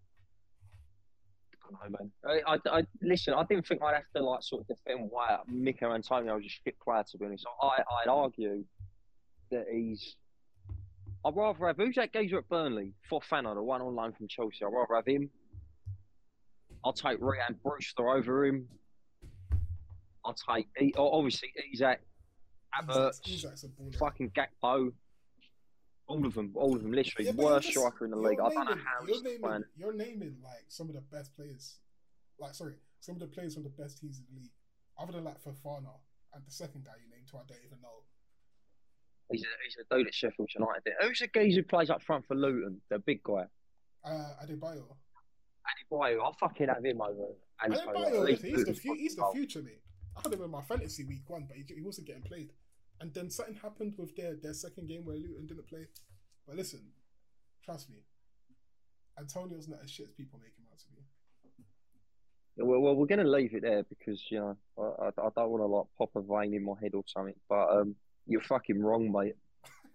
I don't know, man. I listen. I didn't think I'd have to like sort of defend why Mikel Antonio was a shit player. To be honest, I'd argue that he's. I'd rather have who's that geezer at Burnley? Fofana, the one on loan from Chelsea. I'd rather have him. I'll take Ryan Brewster over him. I'll take obviously Isak, Havertz, fucking Gakpo. All of them, literally worst striker in the league. I don't know how he's playing. You're naming like some of the best players, some of the players from the best teams in the league, other than like Fofana and the second guy you named, who I don't even know. He's a dude at Sheffield United. Who's the geezer who plays up front for Luton? The big guy. Adebayo. I'll fucking have him over. Adebayo, he's the future, mate. I had him in my fantasy week 1, but he wasn't getting played. And then something happened with their second game where Luton didn't play. But listen, trust me, Antonio's not as shit as people make him out to be. Well, we're going to leave it there because, you know, I don't want to like pop a vein in my head or something. But you're fucking wrong, mate.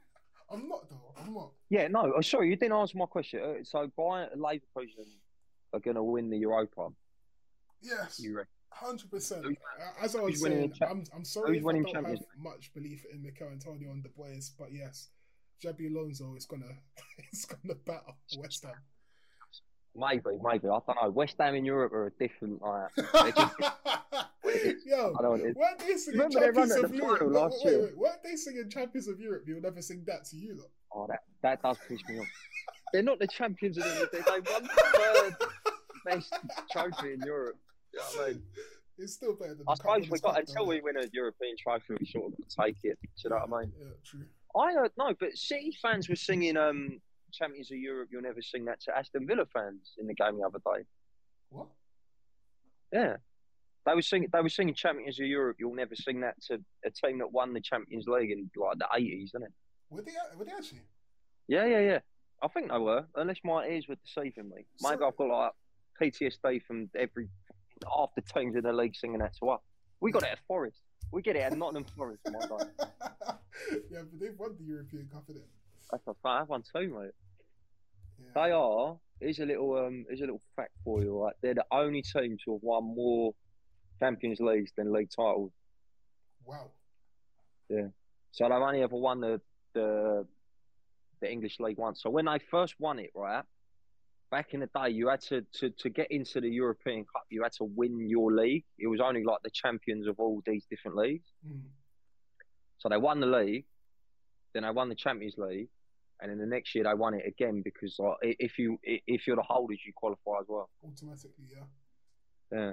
I'm not though. I'm not. Yeah, no. Oh, sorry, you didn't answer my question. So, Bayern Leverkusen are going to win the Europa. Yes, You reckon? 100%. As I was Who's winning saying, I'm sorry who's if I winning don't have Champions much belief in Mikel Antonio and the boys, but yes, Jabi Alonso is gonna it's gonna battle West Ham. Maybe. I don't know. West Ham in Europe are a different. They're just, Yo, I don't know. weren't they singing Remember they ran Champions at of the Europe? final last year? Wait, weren't they singing Champions of Europe? You'll never sing that to you, lot. Oh, that does piss me off. They're not the champions of the. They won the third best trophy in Europe. You know what I mean? It's still better than. I suppose we got until we win a European trophy, we sort of take it. Do you know what I mean? Yeah, true. I don't know, but City fans were singing Champions of Europe. You'll never sing that to Aston Villa fans in the game the other day. What? Yeah, they were singing Champions of Europe. You'll never sing that to a team that won the Champions League in like the 80s, isn't it? Were they actually? Yeah. I think they were, unless my ears were deceiving me. Maybe I've got like PTSD from half the teams in the league singing that to us. We got it at Forest. We get it at Nottingham Forest, my God. Yeah, but they've won the European Cup, innit? That's a fact. I've won too, mate. Yeah. They are. Here's a little fact for you, right? They're the only team to have won more Champions Leagues than league titles. Wow. Yeah. So they've only ever won the English League once. So when they first won it, right, back in the day, you had to get into the European Cup, you had to win your league. It was only like the champions of all these different leagues. Mm. So they won the league, then they won the Champions League, and then the next year they won it again because like, if you're the holders, you qualify as well. Automatically, yeah. Yeah.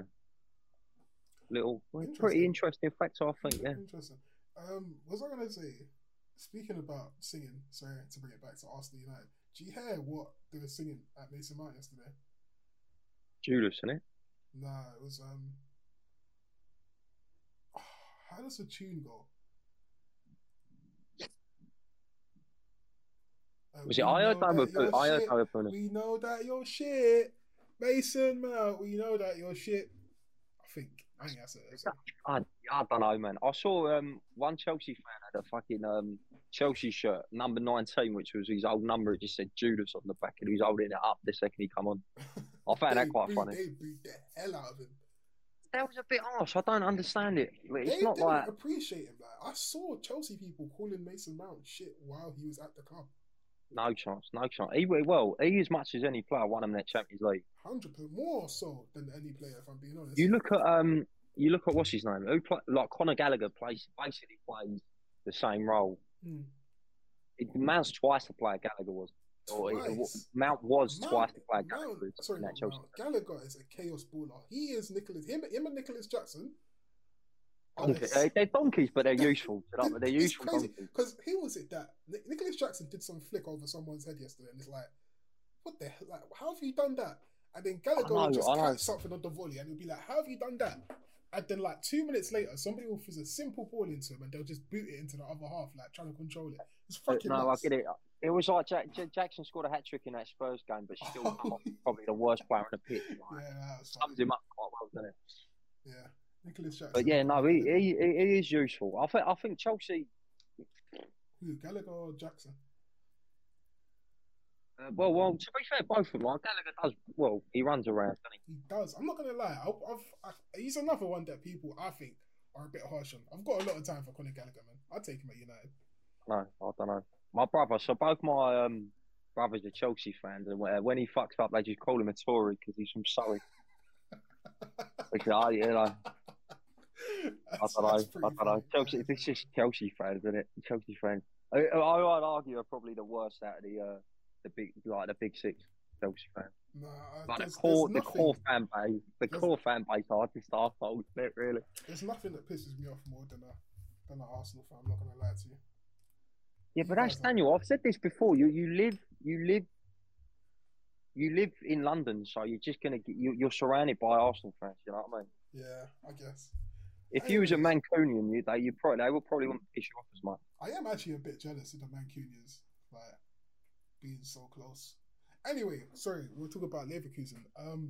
Pretty interesting facts, I think. Yeah. Interesting. What was I gonna say? Speaking about singing, sorry to bring it back to Arsenal United. Do you hear what they were singing at Mason Mount yesterday? Judas, isn't it? Nah, it was how does the tune go? Was it I heard that we know that you're shit, Mason Mount. We know that you're shit. I think that's it. I don't know, man. I saw one Chelsea fan had a fucking Chelsea shirt, number 19, which was his old number. It just said Judas on the back, and he was holding it up the second he come on. I found that quite funny. They beat the hell out of him. That was a bit harsh. I don't understand it. It's they not didn't like appreciate him. Like I saw Chelsea people calling Mason Mount shit while he was at the club. No chance. He as much as any player won him that Champions League. 100% more so than any player, if I'm being honest. You look at what's his name? Like Conor Gallagher basically plays the same role. Mm. Mount's twice the player Gallagher was. Mount was twice the player Gallagher. Sorry, Gallagher is a chaos baller. He is him and Nicholas Jackson. They're donkeys, but they're useful. They're useful donkeys. Because who was it that Nicholas Jackson did some flick over someone's head yesterday, and it's like, what the hell? Like, how have you done that? And then Gallagher would just catch something on the volley, and he'll be like, how have you done that? And then like 2 minutes later, somebody will fizz a simple ball into him, and they'll just boot it into the other half, like trying to control it. It's fucking nuts. I get it. It was like Jackson scored a hat trick in that Spurs game, but still probably the worst player on the pitch. Right? Yeah, sums him up quite well, doesn't it? Yeah. Nicholas Jackson. But yeah, no, he is useful. I think Chelsea. Who, Gallagher or Jackson? Well, to be fair, both of them. Gallagher does well. He runs around, doesn't he? He does. I'm not gonna lie. He's another one that people I think are a bit harsh on. I've got a lot of time for Conor Gallagher, man. I'd take him at United. No, I don't know. My brother. So both my brothers are Chelsea fans, and when he fucks up, they just call him a Tory because he's from Surrey. Which, I don't know. Chelsea. It's just Chelsea fans, isn't it? Chelsea fans. I would argue are probably the worst out of the big six Chelsea fans. Nah, like the core fan base. The core fan base are just arseholes, isn't it? Really. There's nothing that pisses me off more than an Arsenal fan. I'm not gonna lie to you. Yeah, but that's Daniel. I've said this before. You live in London, so you're just gonna you're surrounded by Arsenal fans. You know what I mean? Yeah, I guess. If you was a Mancunian, they would probably want to piss you off as much. I am actually a bit jealous of the Mancunians, like being so close. Anyway, sorry, we'll talk about Leverkusen.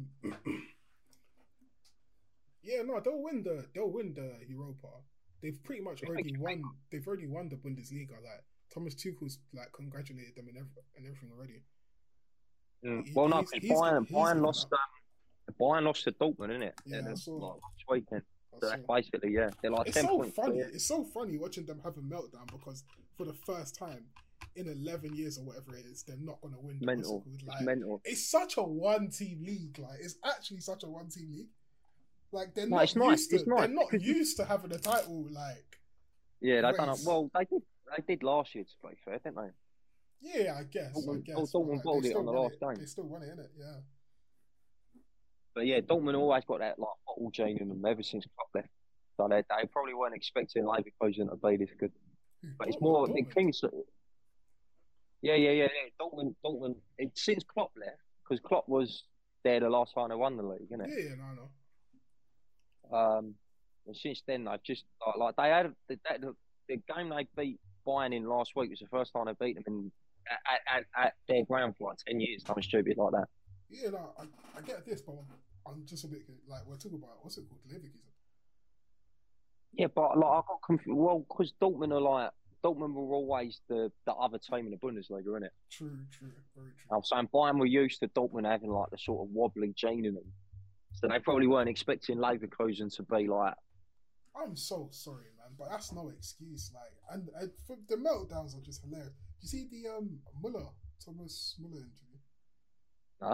Yeah, no, they'll win the Europa. They've pretty much already won. They've already won the Bundesliga. Like Thomas Tuchel's like congratulated them and everything already. Well, no, because Bayern lost. That. Bayern lost to Dortmund, innit? Yeah, I saw. Like, last weekend. So that's basically, yeah. They're like it's 10 so points funny. clear. It's so funny watching them have a meltdown because for the first time in 11 years or whatever it is, they're not going to win. Mental. Like, it's mental. It's such a one-team league. Like, it's actually such a one-team league. Like, they're not used nice. to. They're not used to having a title. Like, yeah, they done it. Well, they did last year, to be fair, didn't they? Yeah, I guess. Dortmund bowled it on the last game. They still won it, innit? Yeah. But yeah, Dortmund always got that like bottle gene in them ever since Klopp left. So they probably weren't expecting Leverkusen to be this good. But it's more the Kings. Yeah. Dortmund. Since Klopp left, because Klopp was there the last time they won the league, isn't it? Yeah, no. And since then, they've just like they had the game they beat Bayern in last week was the first time they beat them at their ground for like 10 years. Something stupid like that. Yeah, no, I get this, but I'm just a bit like we're talking about what's it called, Leverkusen. Yeah, but like I got confused. Well, because Dortmund were always the other team in the Bundesliga, innit? True, very true. I'm saying Bayern were used to Dortmund having like the sort of wobbly gene in them, so they probably weren't expecting Leverkusen to be like. I'm so sorry, man, but that's no excuse. Like, and the meltdowns are just hilarious. You see the Thomas Muller interview? Huh?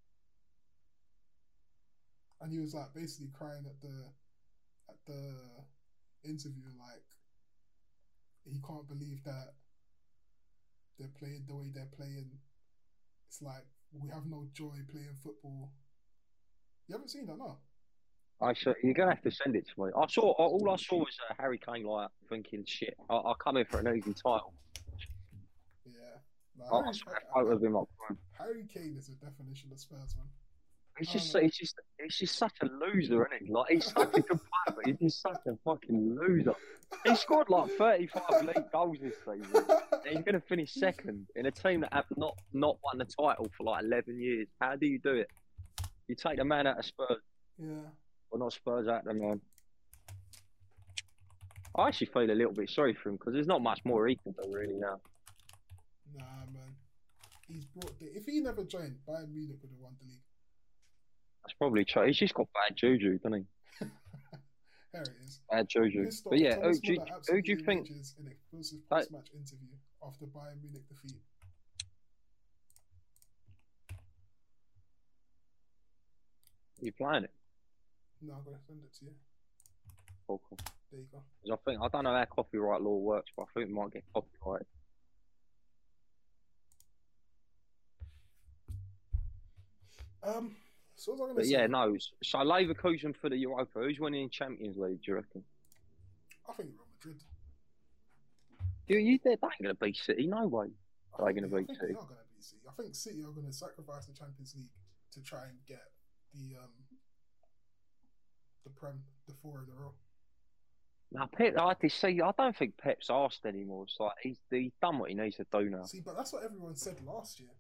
And he was like basically crying at the interview, like he can't believe that they're playing the way they're playing. It's like we have no joy playing football. You haven't seen that, no? You're gonna have to send it to me. All I saw was Harry Kane like thinking, "Shit, I'll come in for an easy title." Yeah, Harry Kane is a definition of Spurs, man. He's just such a loser, isn't he? Like he's such a good player, but he's just such a fucking loser. He scored like 35 league goals this season. And he's gonna finish second in a team that have not won the title for like 11 years. How do you do it? You take the man out of Spurs. Yeah. Well, not Spurs out there, man. I actually feel a little bit sorry for him because there's not much more he can do really now. Nah, man. He's brought if he never joined, Bayern Munich would have won the league. That's probably true. He's just got bad juju, doesn't he? There it is. Bad juju. But yeah, who do you think? In a exclusive post-match interview after Bayern Munich defeat. Are you playing it? No, I'm gonna send it to you. Cool. There you go. Because I don't know how copyright law works, but I think we might get copyrighted. So what was I going to say? Yeah, no. So Leverkusen for the Europa. Who's winning Champions League? Do you reckon? I think Real Madrid. They ain't going to beat City. No way. They're going to beat City. They are going to beat City. I think City are going to sacrifice the Champions League to try and get the Prem, the 4 in a row. Now, Pep, I don't think Pep's asked anymore. It's like he's done what he needs to do now. See, but that's what everyone said last year.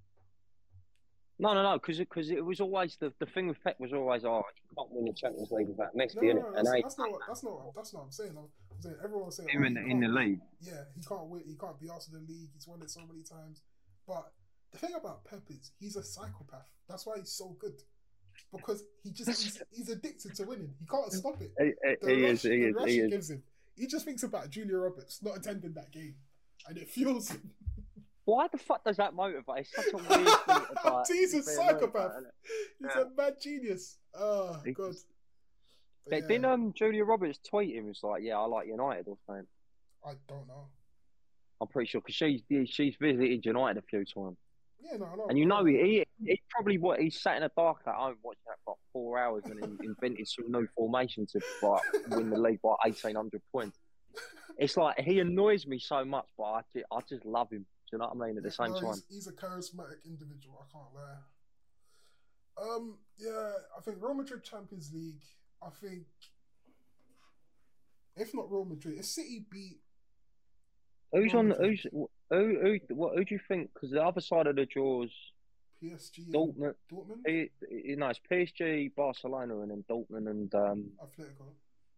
No, because it was always the thing with Pep was always, you can't win the Champions League without Messi, innit? That's not what I'm saying. I'm saying everyone was saying him in the league. Yeah, he can't win. He can't be asked in the league. He's won it so many times. But the thing about Pep is he's a psychopath. That's why he's so good. Because he's addicted to winning. He can't stop it. The rush he gives him. He just thinks about Julia Roberts not attending that game, and it fuels him. Why the fuck does that motivate? It's such a weird thing about. He's a psychopath. He's a mad genius. Oh God. Didn't Julia Roberts tweet him? It's like, yeah, I like United or something. I don't know. I'm pretty sure because she's visited United a few times. Yeah, no. And he probably he sat in a dark at home watching that for 4 hours and invented some new formation to win the league by 1,800 points. It's like he annoys me so much, but I just love him. Do you know what I mean? At the same time, he's a charismatic individual. I can't lie. Yeah, I think Real Madrid Champions League. I think if not Real Madrid, if City beat. Who do you think? Because the other side of the draws, PSG, Dortmund. Dortmund. It's PSG, Barcelona, and then Dortmund and Atletico.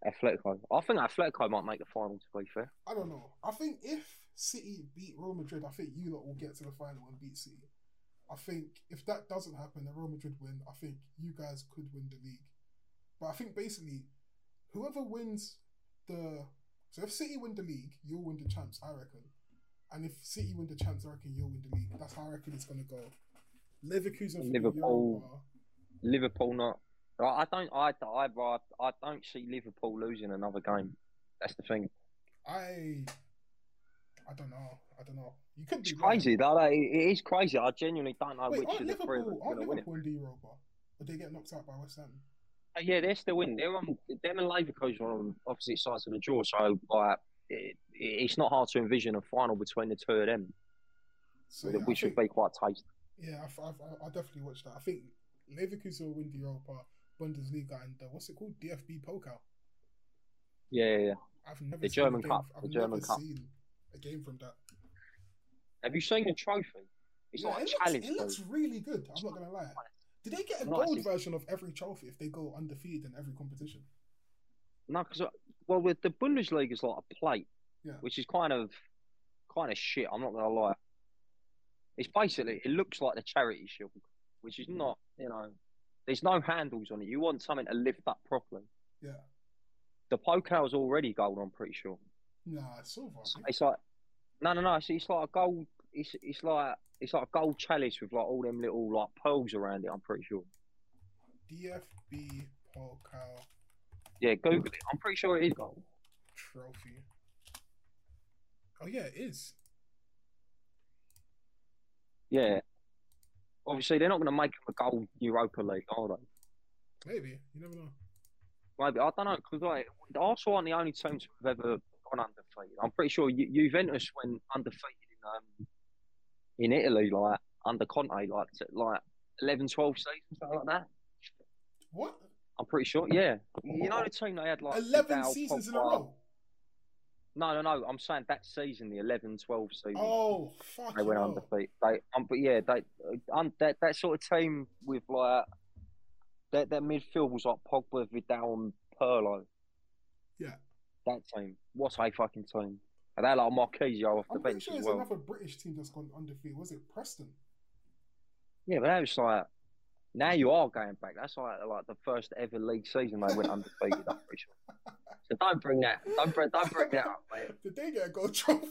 Atletico. I think Atletico might make the final. To be fair, I don't know. I think if City beat Real Madrid, I think you lot will get to the final and beat City. I think if that doesn't happen, and Real Madrid win, I think you guys could win the league. But I think basically, whoever wins the... So if City win the league, you'll win the champs, I reckon. And if City win the champs, I reckon you'll win the league. That's how I reckon it's going to go. Leverkusen for Liverpool. Europa. Liverpool not. I don't see Liverpool losing another game. That's the thing. I don't know. You could It's be crazy. right. It is crazy. I genuinely don't know which of the three of them is going to win it. Liverpool in the Europa? Or they get knocked out by West Ham? Yeah, they're still in. Them and Leverkusen are on opposite sides of the draw, so like it's not hard to envision a final between the two of them, So, which would be quite tasty. Yeah, I definitely watched that. I think Leverkusen will win the Europa, Bundesliga, and what's it called? DFB Pokal. Yeah. I've never The seen German Cup. I've The never German Cup. seen a game from that. Have you seen the trophy? It's like a challenge. It looks really good. I'm not gonna lie. Did they get a Nice. gold version of every trophy if they go undefeated in every competition? No, because with the Bundesliga is like a plate, Yeah. which is kind of shit. I'm not gonna lie. It's basically, it looks like the Charity Shield, which is not. There's no handles on it. You want something to lift up properly. Yeah. The Pokal's already gold, I'm pretty sure. Nah, it's silver. It's like no. It's like a gold. It's like a gold chalice with like all them little like pearls around it. I'm pretty sure. DFB Pokal Yeah, Google it. I'm pretty sure it is gold. trophy. Oh yeah, it is. Yeah. Obviously, they're not going to make them a gold Europa League, are they? Maybe, you never know. Maybe, I don't know, because like, Arsenal aren't the only teams who've ever gone undefeated. I'm pretty sure Juventus went undefeated in Italy, like under Conte, like 11, 12 seasons, something like that. What? I'm pretty sure, yeah. You know the team they had like 11 seasons in a row. No. I'm saying that season, the 11, 12 season. Oh, fuck. They went undefeated. That sort of team with like their midfield was like Pogba, Vidal, and Pirlo. Yeah. That team. What a fucking team. And they're like Marquisio off the bench sure as there's well. another British team that's gone undefeated. Was it Preston? Yeah, but that was like, now you are going back. That's like the first ever league season they went undefeated, I'm pretty sure. So don't bring that up, mate. Did they get a gold trophy?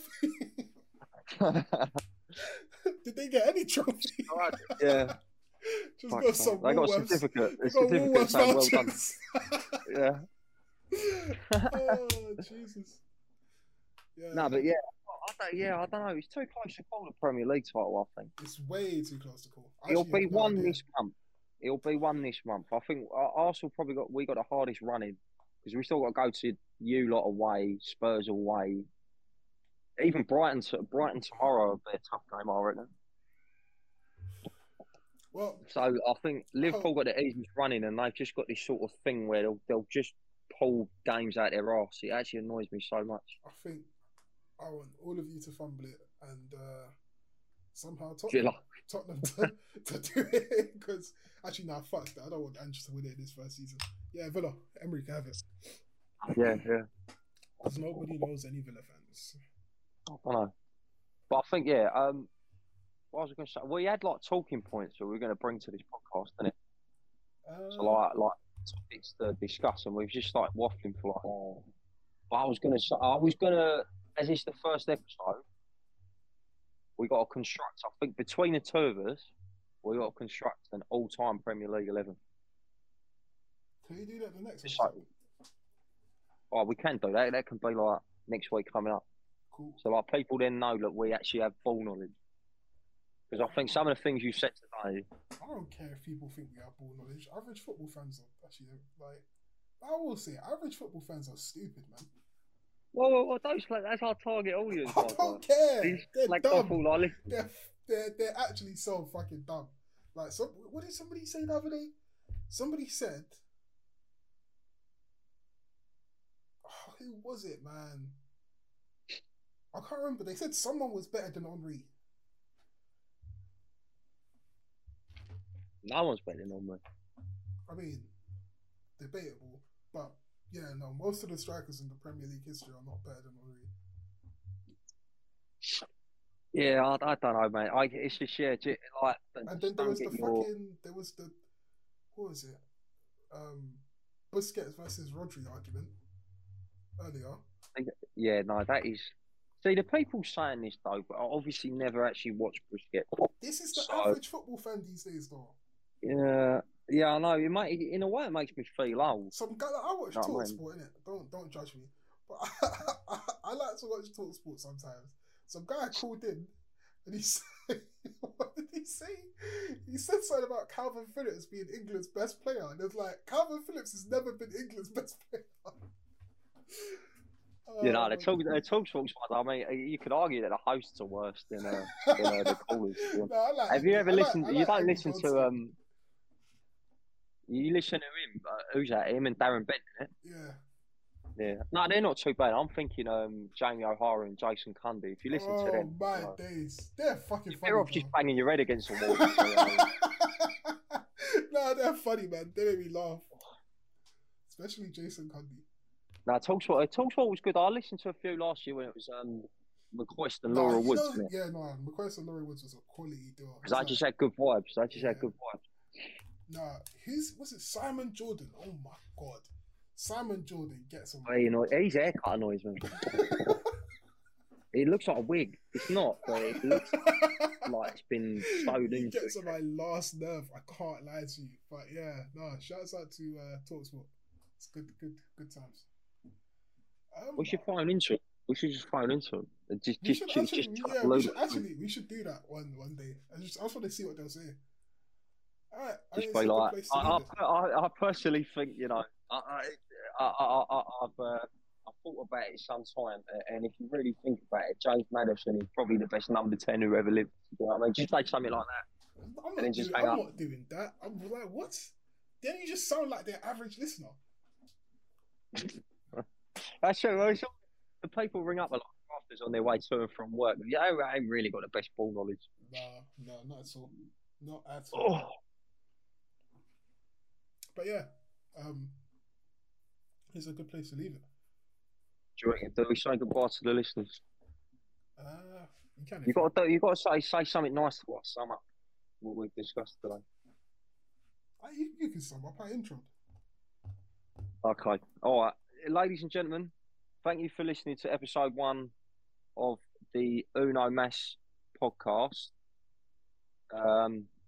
Did they get any trophy? Yeah. Just got some. They got a certificate. A certificate saying well done. Yeah. Oh Jesus. Yeah. No, but yeah, I don't know. It's too close to call the Premier League title. I think it's way too close to call. It'll be one this month. It'll be one this month. I think Arsenal probably got the hardest running because we still got to go to you lot away, Spurs away. Even Brighton tomorrow will be a tough game, I reckon. Well, so I think Liverpool got the easiest running, and they've just got this sort of thing where they'll just pull games out their arse. It actually annoys me so much. I think I want all of you to fumble it and somehow Tottenham to do it because actually no, fuck that. I don't want Ange to win it this first season. Yeah, Villa, Emery can have it. Yeah. Because nobody knows any Villa fans. I don't know, but I think what was I going to say? We had like talking points that we were going to bring to this podcast, didn't it? So like topics to discuss, and we've just started waffling for like. Oh. I was going to, as it's the first episode, we got to construct. I think between the two of us, we got to construct an all-time Premier League 11. Can you do that the next episode? Oh, we can do that. That can be like next week coming up. Cool. So like people then know that we actually have ball knowledge. Because I think some of the things you said today. I don't care if people think we have ball knowledge. Average football fans are actually like. I will say, average football fans are stupid, man. Well, that's our target audience. I don't care. They're like dumb. They're actually so fucking dumb. Like, what did somebody say the other day? Somebody said, oh, who was it, man? I can't remember. They said someone was better than Henry. No one's better than Henry. I mean, debatable, but Yeah, no, most of the strikers in the Premier League history are not better than Henry. Yeah, I don't know, mate. It's just like And then just don't get your. there was the what was it? Busquets versus Rodri argument earlier. Yeah, no, that is. See, the people saying this though, but I obviously never actually watched Busquets. This is the So average football fan these days, though. yeah, yeah, I know. In a way, it makes me feel old. Some guy I watch You know what I Talk mean? Sport, innit? Don't judge me, but I like to watch Talk Sport sometimes. Some guy called in and he said, what did he say? He said something about Calvin Phillips being England's best player, and it's like Calvin Phillips has never been England's best player. You know, the talk sports one. I mean, you could argue that the hosts are worse than the callers. No, I like Have you ever listened? I You like don't Andy listen to Goldstein. You listen to him. Who's that? Him and Darren Bent, isn't it? Yeah. Yeah. No, they're not too bad. I'm thinking Jamie O'Hara and Jason Cundy. If you listen to them, Oh my days, they're fucking funny. you're off just banging your head against the wall. No, they're funny, man. They make me laugh, especially Jason Cundy. No, Talksport was good. I listened to a few last year when it was McCoist and Laura Woods. McCoist and Laura Woods was a quality duo. Because I just had good vibes. Had good vibes. Nah, was it Simon Jordan? Oh my god, Simon Jordan gets on. His haircut annoys me. It looks like a wig. It's not, but it looks like it's been sewed into. It gets on my last nerve. I can't lie to you, but yeah, no. Shouts out to Talksport. It's good times. We should phone into it. We should just phone into it. We should do that one day. I just want to see what they'll say. Alright, just be like, I personally think, you know, I've thought about it sometime, and if you really think about it, James Maddison is probably the best number 10 who ever lived. You know what I mean? Just say something like that. I'm not doing that. I'm like, what? Then you just sound like their average listener. That's true. The people ring up a lot after on their way to and from work. Yeah, I ain't really got the best ball knowledge. No, not at all. Not at all. Oh. But yeah, it's a good place to leave it. Do we say goodbye to the listeners? You can. You got to say something nice to us. Sum up what we've discussed today. You can sum up our intro. Okay. All right, ladies and gentlemen, thank you for listening to episode 1 of the Uno Mas podcast.